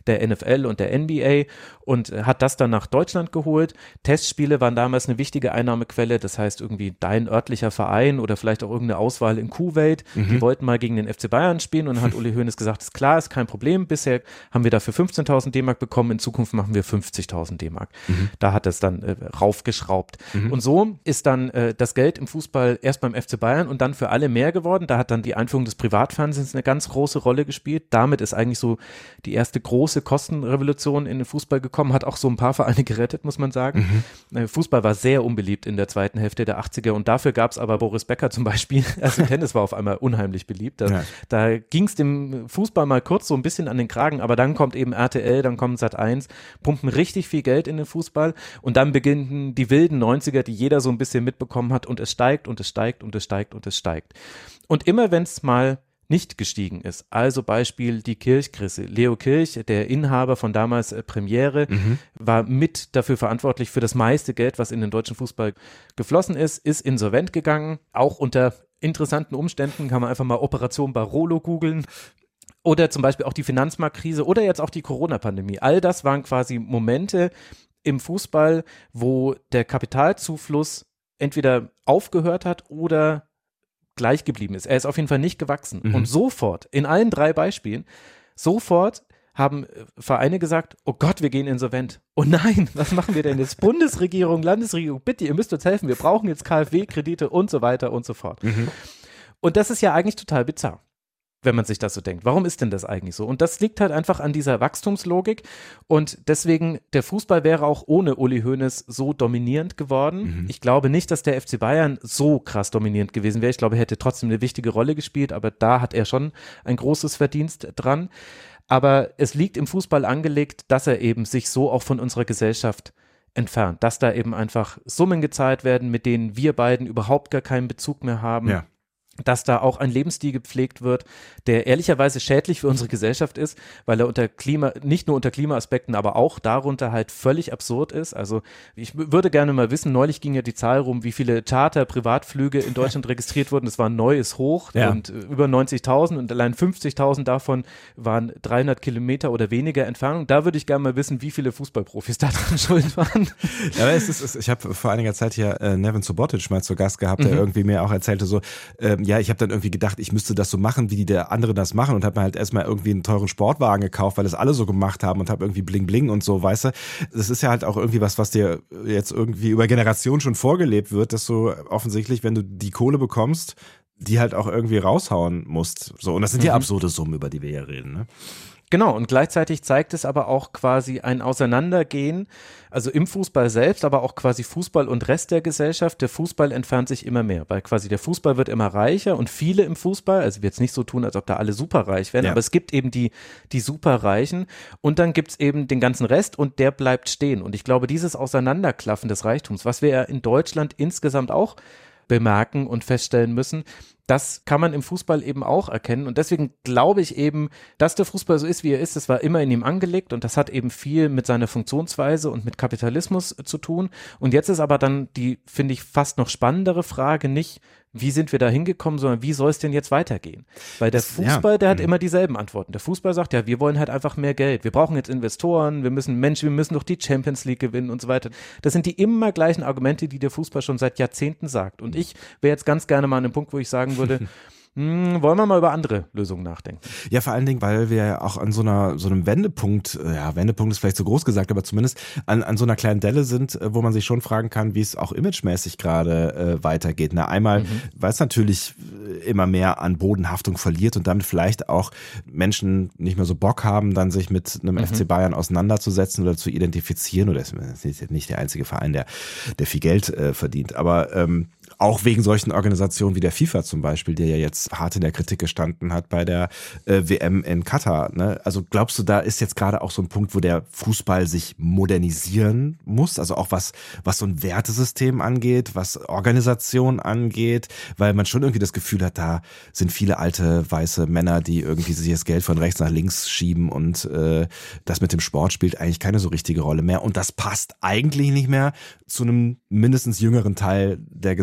der NFL und der NBA und hat das dann nach Deutschland geholt. Testspiele waren damals eine wichtige Einnahmequelle, das heißt irgendwie dein örtlicher Verein oder vielleicht auch irgendeine Auswahl in Kuwait, die wollten mal gegen den FC Bayern spielen und dann hat Uli Hoeneß gesagt, ist klar, ist kein Problem, bisher haben wir dafür 15.000 D-Mark bekommen, in Zukunft machen wir 50.000 D-Mark. Da hat es dann raufgeschraubt. Und so ist dann das Geld im Fußball erst beim FC Bayern und dann für alle mehr geworden. Da hat dann die Einführung des Privatfernsehens eine ganz große Rolle gespielt. Damit ist eigentlich so die erste große Kostenrevolution in den Fußball gekommen, hat auch so ein paar Vereine gerettet, muss man sagen. Fußball war sehr unbeliebt in der zweiten Hälfte der 80er und dafür gab es aber Boris Becker zum Beispiel, also Tennis war auf einmal unheimlich beliebt. Da ging es dem Fußball mal kurz so ein bisschen an den Kragen, aber dann kommt eben RTL, dann kommt Sat.1, pumpen richtig viel Geld in den Fußball und dann beginnen die wilden 90er, die jeder so ein bisschen mitbekommen hat und es steigt und es steigt und es steigt und es steigt. Und immer wenn es mal nicht gestiegen ist, also Beispiel die Kirchkrise. Leo Kirch, der Inhaber von damals Premiere, war mit dafür verantwortlich für das meiste Geld, was in den deutschen Fußball geflossen ist insolvent gegangen, auch unter interessanten Umständen, kann man einfach mal Operation Barolo googeln. Oder zum Beispiel auch die Finanzmarktkrise oder jetzt auch die Corona-Pandemie. All das waren quasi Momente im Fußball, wo der Kapitalzufluss entweder aufgehört hat oder gleich geblieben ist. Er ist auf jeden Fall nicht gewachsen. Und sofort, in allen 3 Beispielen, sofort haben Vereine gesagt, oh Gott, wir gehen insolvent. Oh nein, was machen wir denn jetzt? Bundesregierung, Landesregierung, bitte, ihr müsst uns helfen. Wir brauchen jetzt KfW-Kredite und so weiter und so fort. Und das ist ja eigentlich total bizarr, wenn man sich das so denkt. Warum ist denn das eigentlich so? Und das liegt halt einfach an dieser Wachstumslogik und deswegen, der Fußball wäre auch ohne Uli Hoeneß so dominierend geworden. Ich glaube nicht, dass der FC Bayern so krass dominierend gewesen wäre. Ich glaube, er hätte trotzdem eine wichtige Rolle gespielt, aber da hat er schon ein großes Verdienst dran. Aber es liegt im Fußball angelegt, dass er eben sich so auch von unserer Gesellschaft entfernt, dass da eben einfach Summen gezahlt werden, mit denen wir beiden überhaupt gar keinen Bezug mehr haben. Ja. Dass da auch ein Lebensstil gepflegt wird, der ehrlicherweise schädlich für unsere Gesellschaft ist, weil er nicht nur unter Klimaaspekten, aber auch darunter halt völlig absurd ist. Also ich würde gerne mal wissen, neulich ging ja die Zahl rum, wie viele Charter-Privatflüge in Deutschland registriert wurden. Das war ein neues Hoch und über 90.000 und allein 50.000 davon waren 300 Kilometer oder weniger Entfernung. Da würde ich gerne mal wissen, wie viele Fußballprofis da dran schuld waren. Ja, aber ich habe vor einiger Zeit hier Neven Subotic mal zu Gast gehabt, der irgendwie mir auch erzählte so, ich habe dann irgendwie gedacht, ich müsste das so machen, wie die andere das machen und habe mir halt erstmal irgendwie einen teuren Sportwagen gekauft, weil das alle so gemacht haben und habe irgendwie Bling Bling und so, weißt du. Das ist ja halt auch irgendwie was dir jetzt irgendwie über Generationen schon vorgelebt wird, dass du offensichtlich, wenn du die Kohle bekommst, die halt auch irgendwie raushauen musst. So, und das sind ja absurde Summen, über die wir hier reden, ne? Genau, und gleichzeitig zeigt es aber auch quasi ein Auseinandergehen, also im Fußball selbst, aber auch quasi Fußball und Rest der Gesellschaft. Der Fußball entfernt sich immer mehr, weil quasi der Fußball wird immer reicher und viele im Fußball, also wir jetzt nicht so tun, als ob da alle superreich wären, aber es gibt eben die Superreichen und dann gibt's eben den ganzen Rest und der bleibt stehen. Und ich glaube, dieses Auseinanderklaffen des Reichtums, was wir ja in Deutschland insgesamt auch bemerken und feststellen müssen, das kann man im Fußball eben auch erkennen und deswegen glaube ich eben, dass der Fußball so ist, wie er ist, das war immer in ihm angelegt und das hat eben viel mit seiner Funktionsweise und mit Kapitalismus zu tun und jetzt ist aber dann die, finde ich, fast noch spannendere Frage nicht, wie sind wir da hingekommen, sondern wie soll es denn jetzt weitergehen? Weil der Fußball, der hat immer dieselben Antworten. Der Fußball sagt, ja, wir wollen halt einfach mehr Geld. Wir brauchen jetzt Investoren, wir müssen doch die Champions League gewinnen und so weiter. Das sind die immer gleichen Argumente, die der Fußball schon seit Jahrzehnten sagt. Und ich wäre jetzt ganz gerne mal an dem Punkt, wo ich sagen würde, wollen wir mal über andere Lösungen nachdenken. Ja, vor allen Dingen, weil wir ja auch an so einem Wendepunkt, Wendepunkt ist vielleicht zu groß gesagt, aber zumindest an so einer kleinen Delle sind, wo man sich schon fragen kann, wie es auch imagemäßig gerade weitergeht. Na, einmal, weil es natürlich immer mehr an Bodenhaftung verliert und damit vielleicht auch Menschen nicht mehr so Bock haben, dann sich mit einem FC Bayern auseinanderzusetzen oder zu identifizieren. Oder es ist nicht der einzige Verein, der viel Geld verdient, aber auch wegen solchen Organisationen wie der FIFA zum Beispiel, der ja jetzt hart in der Kritik gestanden hat bei der WM in Katar. Ne? Also glaubst du, da ist jetzt gerade auch so ein Punkt, wo der Fußball sich modernisieren muss? Also auch was so ein Wertesystem angeht, was Organisation angeht, weil man schon irgendwie das Gefühl hat, da sind viele alte weiße Männer, die irgendwie sich das Geld von rechts nach links schieben und das mit dem Sport spielt eigentlich keine so richtige Rolle mehr. Und das passt eigentlich nicht mehr zu einem mindestens jüngeren Teil der Gesellschaft,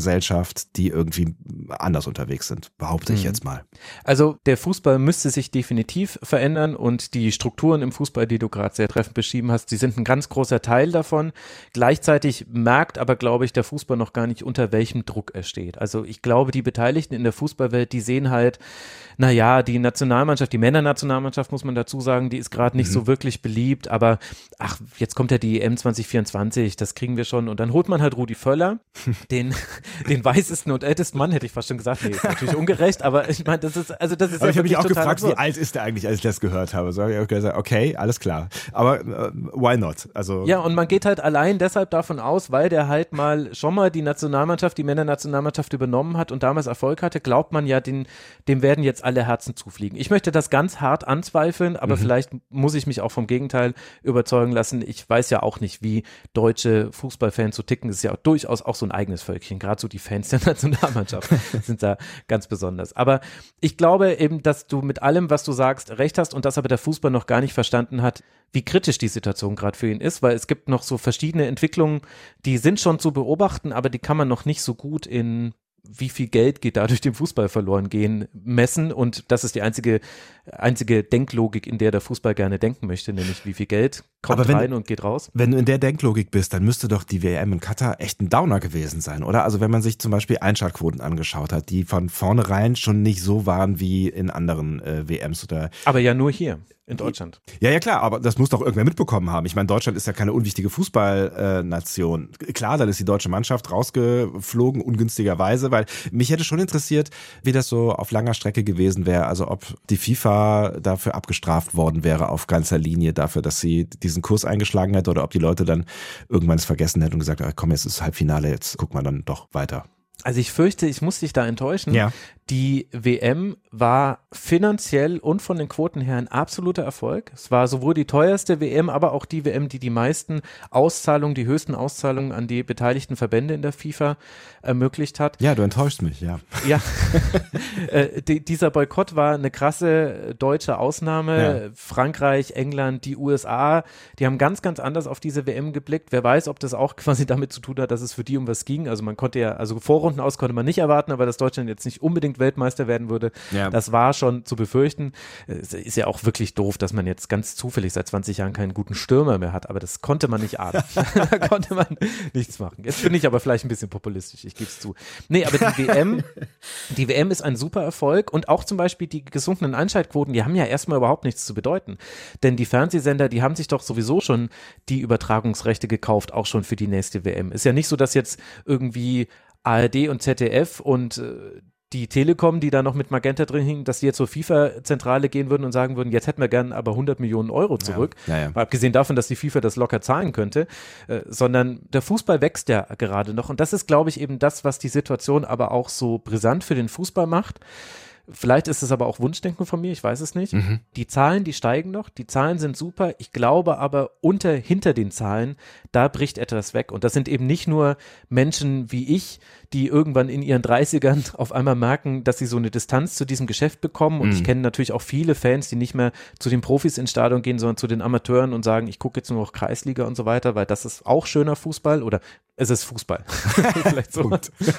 Gesellschaft, die irgendwie anders unterwegs sind, behaupte ich jetzt mal. Also der Fußball müsste sich definitiv verändern und die Strukturen im Fußball, die du gerade sehr treffend beschrieben hast, die sind ein ganz großer Teil davon. Gleichzeitig merkt aber, glaube ich, der Fußball noch gar nicht, unter welchem Druck er steht. Also ich glaube, die Beteiligten in der Fußballwelt, die sehen halt, naja, die Nationalmannschaft, die Männernationalmannschaft, muss man dazu sagen, die ist gerade nicht so wirklich beliebt, aber jetzt kommt ja die EM 2024, das kriegen wir schon. Und dann holt man halt Rudi Völler, den weißesten und ältesten Mann, hätte ich fast schon gesagt. Nee, ist natürlich ungerecht, aber ich meine, das ist aber ja ich habe mich auch gefragt, absurd. wie alt ist der eigentlich, als ich das gehört habe. So habe ich auch gesagt, okay, alles klar. Aber why not? Also ja, und man geht halt allein deshalb davon aus, weil der halt schon mal die Nationalmannschaft, die Männernationalmannschaft übernommen hat und damals Erfolg hatte, glaubt man ja, dem werden jetzt alle Herzen zufliegen. Ich möchte das ganz hart anzweifeln, aber vielleicht muss ich mich auch vom Gegenteil überzeugen lassen. Ich weiß ja auch nicht, wie deutsche Fußballfans so ticken. Das ist ja durchaus auch so ein eigenes Völkchen. Gerade so die Fans der Nationalmannschaft sind da ganz besonders. Aber ich glaube eben, dass du mit allem, was du sagst, recht hast und dass aber der Fußball noch gar nicht verstanden hat, wie kritisch die Situation gerade für ihn ist, weil es gibt noch so verschiedene Entwicklungen, die sind schon zu beobachten, aber die kann man noch nicht so gut in wie viel Geld geht dadurch dem Fußball verloren gehen, messen, und das ist die einzige Denklogik, in der Fußball gerne denken möchte, nämlich wie viel Geld kommt rein und geht raus. Wenn du in der Denklogik bist, dann müsste doch die WM in Katar echt ein Downer gewesen sein, oder? Also wenn man sich zum Beispiel Einschaltquoten angeschaut hat, die von vornherein schon nicht so waren wie in anderen WMs oder. Aber ja nur hier. In Deutschland. Ja, klar, aber das muss doch irgendwer mitbekommen haben. Ich meine, Deutschland ist ja keine unwichtige Fußballnation. Klar, dann ist die deutsche Mannschaft rausgeflogen, ungünstigerweise, weil mich hätte schon interessiert, wie das so auf langer Strecke gewesen wäre. Also ob die FIFA dafür abgestraft worden wäre auf ganzer Linie, dafür, dass sie diesen Kurs eingeschlagen hätte, oder ob die Leute dann irgendwann es vergessen hätten und gesagt, komm, jetzt ist das Halbfinale, jetzt gucken wir dann doch weiter. Also ich fürchte, ich muss dich da enttäuschen. Ja. Die WM war finanziell und von den Quoten her ein absoluter Erfolg. Es war sowohl die teuerste WM, aber auch die WM, die meisten Auszahlungen, die höchsten Auszahlungen an die beteiligten Verbände in der FIFA ermöglicht hat. Ja, du enttäuschst mich, ja. Ja, dieser Boykott war eine krasse deutsche Ausnahme. Ja. Frankreich, England, die USA, die haben ganz, ganz anders auf diese WM geblickt. Wer weiß, ob das auch quasi damit zu tun hat, dass es für die um was ging. Also man konnte ja, also Vorrunden aus konnte man nicht erwarten, aber dass Deutschland jetzt nicht unbedingt Weltmeister werden würde, das war schon zu befürchten. Es ist ja auch wirklich doof, dass man jetzt ganz zufällig seit 20 Jahren keinen guten Stürmer mehr hat, aber das konnte man nicht ahnen. Da konnte man nichts machen. Jetzt bin ich aber vielleicht ein bisschen populistisch, ich gebe es zu. Nee, aber die WM ist ein super Erfolg, und auch zum Beispiel die gesunkenen Einschaltquoten, die haben ja erstmal überhaupt nichts zu bedeuten. Denn die Fernsehsender, die haben sich doch sowieso schon die Übertragungsrechte gekauft, auch schon für die nächste WM. Ist ja nicht so, dass jetzt irgendwie ARD und ZDF und die Telekom, die da noch mit Magenta drin hingen, dass die jetzt zur FIFA-Zentrale gehen würden und sagen würden, jetzt hätten wir gern aber 100 Millionen Euro zurück. Ja. Mal abgesehen davon, dass die FIFA das locker zahlen könnte, sondern der Fußball wächst ja gerade noch. Und das ist, glaube ich, eben das, was die Situation aber auch so brisant für den Fußball macht. Vielleicht ist es aber auch Wunschdenken von mir, ich weiß es nicht. Die Zahlen, die steigen noch, die Zahlen sind super. Ich glaube aber, hinter den Zahlen, da bricht etwas weg. Und das sind eben nicht nur Menschen wie ich, die irgendwann in ihren 30ern auf einmal merken, dass sie so eine Distanz zu diesem Geschäft bekommen. Und ich kenne natürlich auch viele Fans, die nicht mehr zu den Profis ins Stadion gehen, sondern zu den Amateuren und sagen, ich gucke jetzt nur noch Kreisliga und so weiter, weil das ist auch schöner Fußball, oder es ist Fußball. Vielleicht so.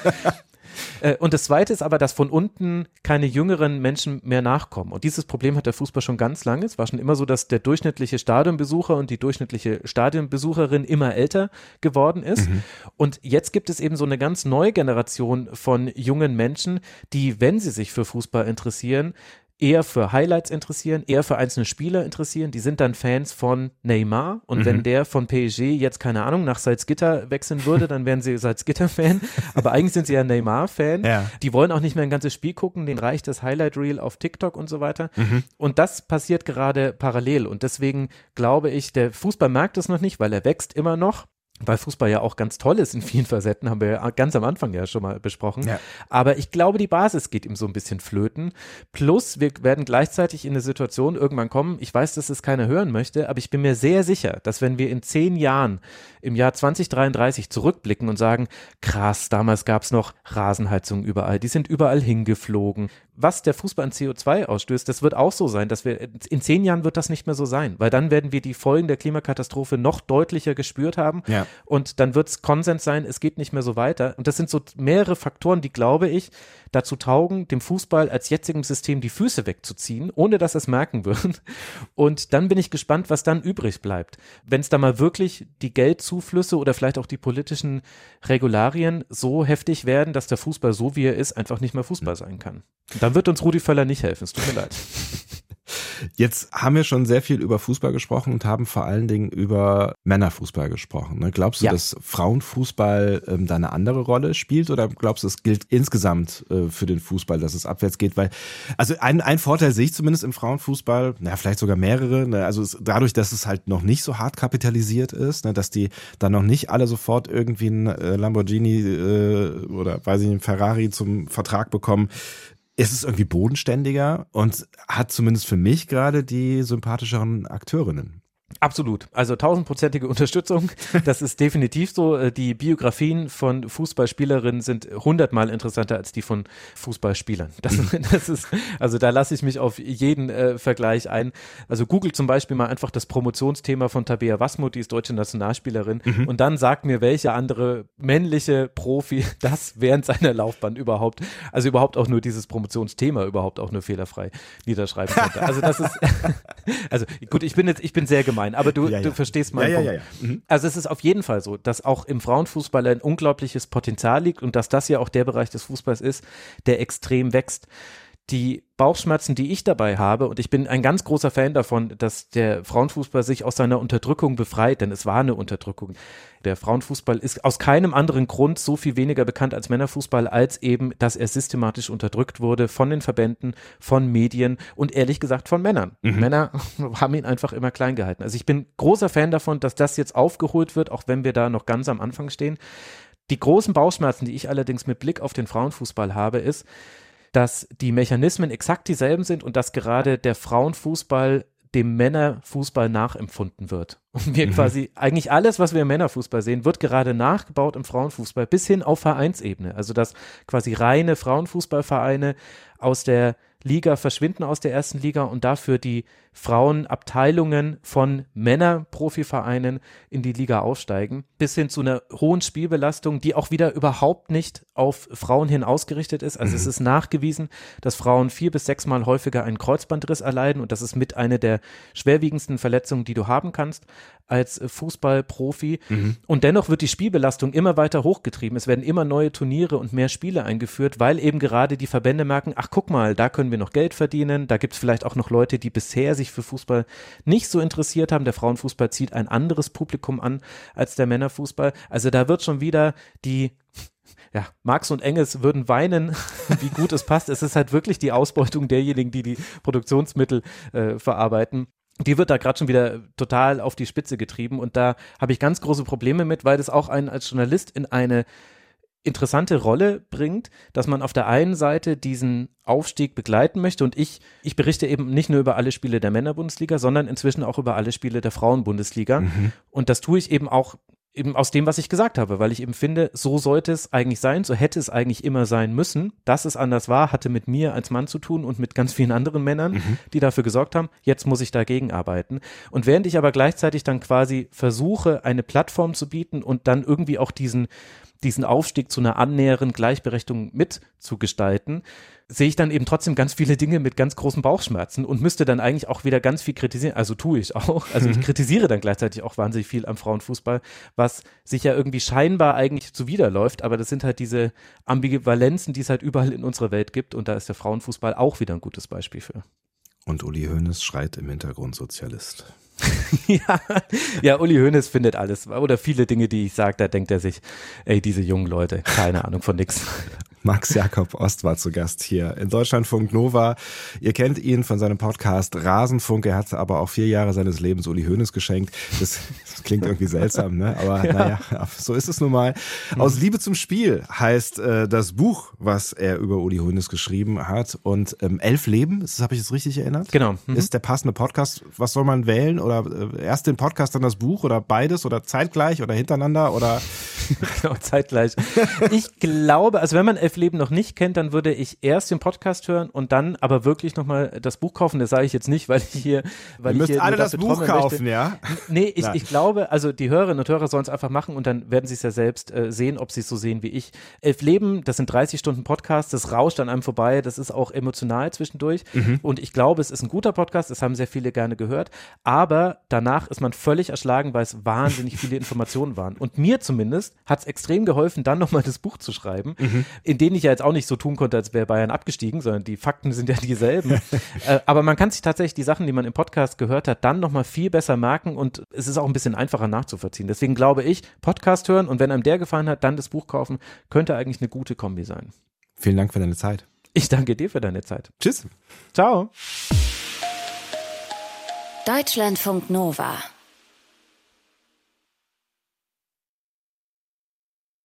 Und das Zweite ist aber, dass von unten keine jüngeren Menschen mehr nachkommen. Und dieses Problem hat der Fußball schon ganz lange. Es war schon immer so, dass der durchschnittliche Stadionbesucher und die durchschnittliche Stadionbesucherin immer älter geworden ist. Und jetzt gibt es eben so eine ganz neue Generation von jungen Menschen, die, wenn sie sich für Fußball interessieren, eher für Highlights interessieren, eher für einzelne Spieler interessieren. Die sind dann Fans von Neymar, und wenn der von PSG jetzt, keine Ahnung, nach Salzgitter wechseln würde, dann wären sie Salzgitter-Fan, aber eigentlich sind sie ja Neymar-Fan. Ja. Die wollen auch nicht mehr ein ganzes Spiel gucken, denen reicht das Highlight-Reel auf TikTok und so weiter. Und das passiert gerade parallel, und deswegen glaube ich, der Fußball merkt es noch nicht, weil er wächst immer noch. Weil Fußball ja auch ganz toll ist in vielen Facetten, haben wir ja ganz am Anfang ja schon mal besprochen. Ja. Aber ich glaube, die Basis geht ihm so ein bisschen flöten. Plus, wir werden gleichzeitig in eine Situation irgendwann kommen, ich weiß, dass es keiner hören möchte, aber ich bin mir sehr sicher, dass wenn wir in 10 Jahren, im Jahr 2033 zurückblicken und sagen, krass, damals gab es noch Rasenheizungen überall, die sind überall hingeflogen, was der Fußball an CO2 ausstößt, das wird auch so sein, dass wir in 10 Jahren wird das nicht mehr so sein, weil dann werden wir die Folgen der Klimakatastrophe noch deutlicher gespürt haben und dann wird es Konsens sein, es geht nicht mehr so weiter. Und das sind so mehrere Faktoren, die, glaube ich, dazu taugen, dem Fußball als jetzigem System die Füße wegzuziehen, ohne dass es merken wird. Und dann bin ich gespannt, was dann übrig bleibt. Wenn es da mal wirklich die Geldzuflüsse oder vielleicht auch die politischen Regularien so heftig werden, dass der Fußball, so wie er ist, einfach nicht mehr Fußball sein kann. Dann wird uns Rudi Völler nicht helfen, es tut mir leid. Jetzt haben wir schon sehr viel über Fußball gesprochen und haben vor allen Dingen über Männerfußball gesprochen. Ne? Glaubst du, dass Frauenfußball da eine andere Rolle spielt oder glaubst du, es gilt insgesamt für den Fußball, dass es abwärts geht? Weil, also ein Vorteil sehe ich zumindest im Frauenfußball, vielleicht sogar mehrere, ne? Also dadurch, dass es halt noch nicht so hart kapitalisiert ist, ne? Dass die dann noch nicht alle sofort irgendwie ein Lamborghini oder weiß ich nicht, ein Ferrari zum Vertrag bekommen, ist es irgendwie bodenständiger und hat zumindest für mich gerade die sympathischeren Akteurinnen. Absolut. Also 1000%ige Unterstützung. Das ist definitiv so. Die Biografien von Fußballspielerinnen sind 100-mal interessanter als die von Fußballspielern. Das ist, also da lasse ich mich auf jeden Vergleich ein. Also Google zum Beispiel mal einfach das Promotionsthema von Tabea Wasmuth, die ist deutsche Nationalspielerin. Und dann sagt mir, welche andere männliche Profi das während seiner Laufbahn überhaupt auch nur dieses Promotionsthema überhaupt auch nur fehlerfrei niederschreiben konnte. Also das ist, also gut, ich bin sehr gemein. Aber du verstehst meinen Punkt. Mhm. Also es ist auf jeden Fall so, dass auch im Frauenfußball ein unglaubliches Potenzial liegt und dass das ja auch der Bereich des Fußballs ist, der extrem wächst. Die Bauchschmerzen, die ich dabei habe, und ich bin ein ganz großer Fan davon, dass der Frauenfußball sich aus seiner Unterdrückung befreit, denn es war eine Unterdrückung. Der Frauenfußball ist aus keinem anderen Grund so viel weniger bekannt als Männerfußball, als eben, dass er systematisch unterdrückt wurde von den Verbänden, von Medien und ehrlich gesagt von Männern. Männer haben ihn einfach immer klein gehalten. Also ich bin großer Fan davon, dass das jetzt aufgeholt wird, auch wenn wir da noch ganz am Anfang stehen. Die großen Bauchschmerzen, die ich allerdings mit Blick auf den Frauenfußball habe, ist, dass die Mechanismen exakt dieselben sind und dass gerade der Frauenfußball dem Männerfußball nachempfunden wird. Und wir quasi, eigentlich alles, was wir im Männerfußball sehen, wird gerade nachgebaut im Frauenfußball bis hin auf Vereinsebene. Also dass quasi reine Frauenfußballvereine aus der Liga verschwinden aus der ersten Liga und dafür die Frauenabteilungen von Männerprofivereinen in die Liga aufsteigen, bis hin zu einer hohen Spielbelastung, die auch wieder überhaupt nicht auf Frauen hin ausgerichtet ist. Also es ist nachgewiesen, dass Frauen 4 bis 6 Mal häufiger einen Kreuzbandriss erleiden und das ist mit eine der schwerwiegendsten Verletzungen, die du haben kannst als Fußballprofi. Und dennoch wird die Spielbelastung immer weiter hochgetrieben. Es werden immer neue Turniere und mehr Spiele eingeführt, weil eben gerade die Verbände merken, ach guck mal, da können wir noch Geld verdienen, da gibt es vielleicht auch noch Leute, die bisher sich für Fußball nicht so interessiert haben. Der Frauenfußball zieht ein anderes Publikum an als der Männerfußball. Also da wird schon wieder Marx und Engels würden weinen, wie gut es passt. Es ist halt wirklich die Ausbeutung derjenigen, die die Produktionsmittel verarbeiten. Die wird da gerade schon wieder total auf die Spitze getrieben und da habe ich ganz große Probleme mit, weil das auch einen als Journalist in eine interessante Rolle bringt, dass man auf der einen Seite diesen Aufstieg begleiten möchte und ich berichte eben nicht nur über alle Spiele der Männerbundesliga, sondern inzwischen auch über alle Spiele der Frauenbundesliga und das tue ich eben auch eben aus dem, was ich gesagt habe, weil ich eben finde, so sollte es eigentlich sein, so hätte es eigentlich immer sein müssen. Dass es anders war, hatte mit mir als Mann zu tun und mit ganz vielen anderen Männern, die dafür gesorgt haben, jetzt muss ich dagegen arbeiten. Und während ich aber gleichzeitig dann quasi versuche, eine Plattform zu bieten und dann irgendwie auch diesen Aufstieg zu einer annähernden Gleichberechtigung mitzugestalten, sehe ich dann eben trotzdem ganz viele Dinge mit ganz großen Bauchschmerzen und müsste dann eigentlich auch wieder ganz viel kritisieren. Also tue ich auch. Also ich kritisiere dann gleichzeitig auch wahnsinnig viel am Frauenfußball, was sich ja irgendwie scheinbar eigentlich zuwiderläuft, aber das sind halt diese Ambivalenzen, die es halt überall in unserer Welt gibt und da ist der Frauenfußball auch wieder ein gutes Beispiel für. Und Uli Hoeneß schreit im Hintergrund Sozialist. Ja, Uli Hoeneß findet alles oder viele Dinge, die ich sage, da denkt er sich, ey, diese jungen Leute, keine Ahnung von nix. Max Jakob Ost war zu Gast hier in Deutschlandfunk Nova. Ihr kennt ihn von seinem Podcast Rasenfunk. Er hat aber auch 4 Jahre seines Lebens Uli Hoeneß geschenkt. Das klingt irgendwie seltsam, ne? Aber naja, so ist es nun mal. Aus Liebe zum Spiel heißt das Buch, was er über Uli Hoeneß geschrieben hat. Und 11 Leben, das habe ich jetzt richtig erinnert? Genau. Ist der passende Podcast. Was soll man wählen? Oder erst den Podcast, dann das Buch oder beides oder zeitgleich oder hintereinander oder Genau, zeitgleich. Ich glaube, also wenn man Elfleben noch nicht kennt, dann würde ich erst den Podcast hören und dann aber wirklich nochmal das Buch kaufen. Das sage ich jetzt nicht, weil ich hier Ihr müsst alle das Buch kaufen, ja? Nee, ich glaube, also die Hörerinnen und Hörer sollen es einfach machen und dann werden sie es ja selbst sehen, ob sie es so sehen wie ich. Elfleben, das sind 30 Stunden Podcast, das rauscht an einem vorbei, das ist auch emotional zwischendurch und ich glaube, es ist ein guter Podcast, das haben sehr viele gerne gehört, aber danach ist man völlig erschlagen, weil es wahnsinnig viele Informationen waren. Und mir zumindest hat es extrem geholfen, dann nochmal das Buch zu schreiben, in denen ich ja jetzt auch nicht so tun konnte, als wäre Bayern abgestiegen, sondern die Fakten sind ja dieselben. Aber man kann sich tatsächlich die Sachen, die man im Podcast gehört hat, dann nochmal viel besser merken und es ist auch ein bisschen einfacher nachzuvollziehen. Deswegen glaube ich, Podcast hören und wenn einem der gefallen hat, dann das Buch kaufen, könnte eigentlich eine gute Kombi sein. Vielen Dank für deine Zeit. Ich danke dir für deine Zeit. Tschüss. Ciao. Deutschlandfunk Nova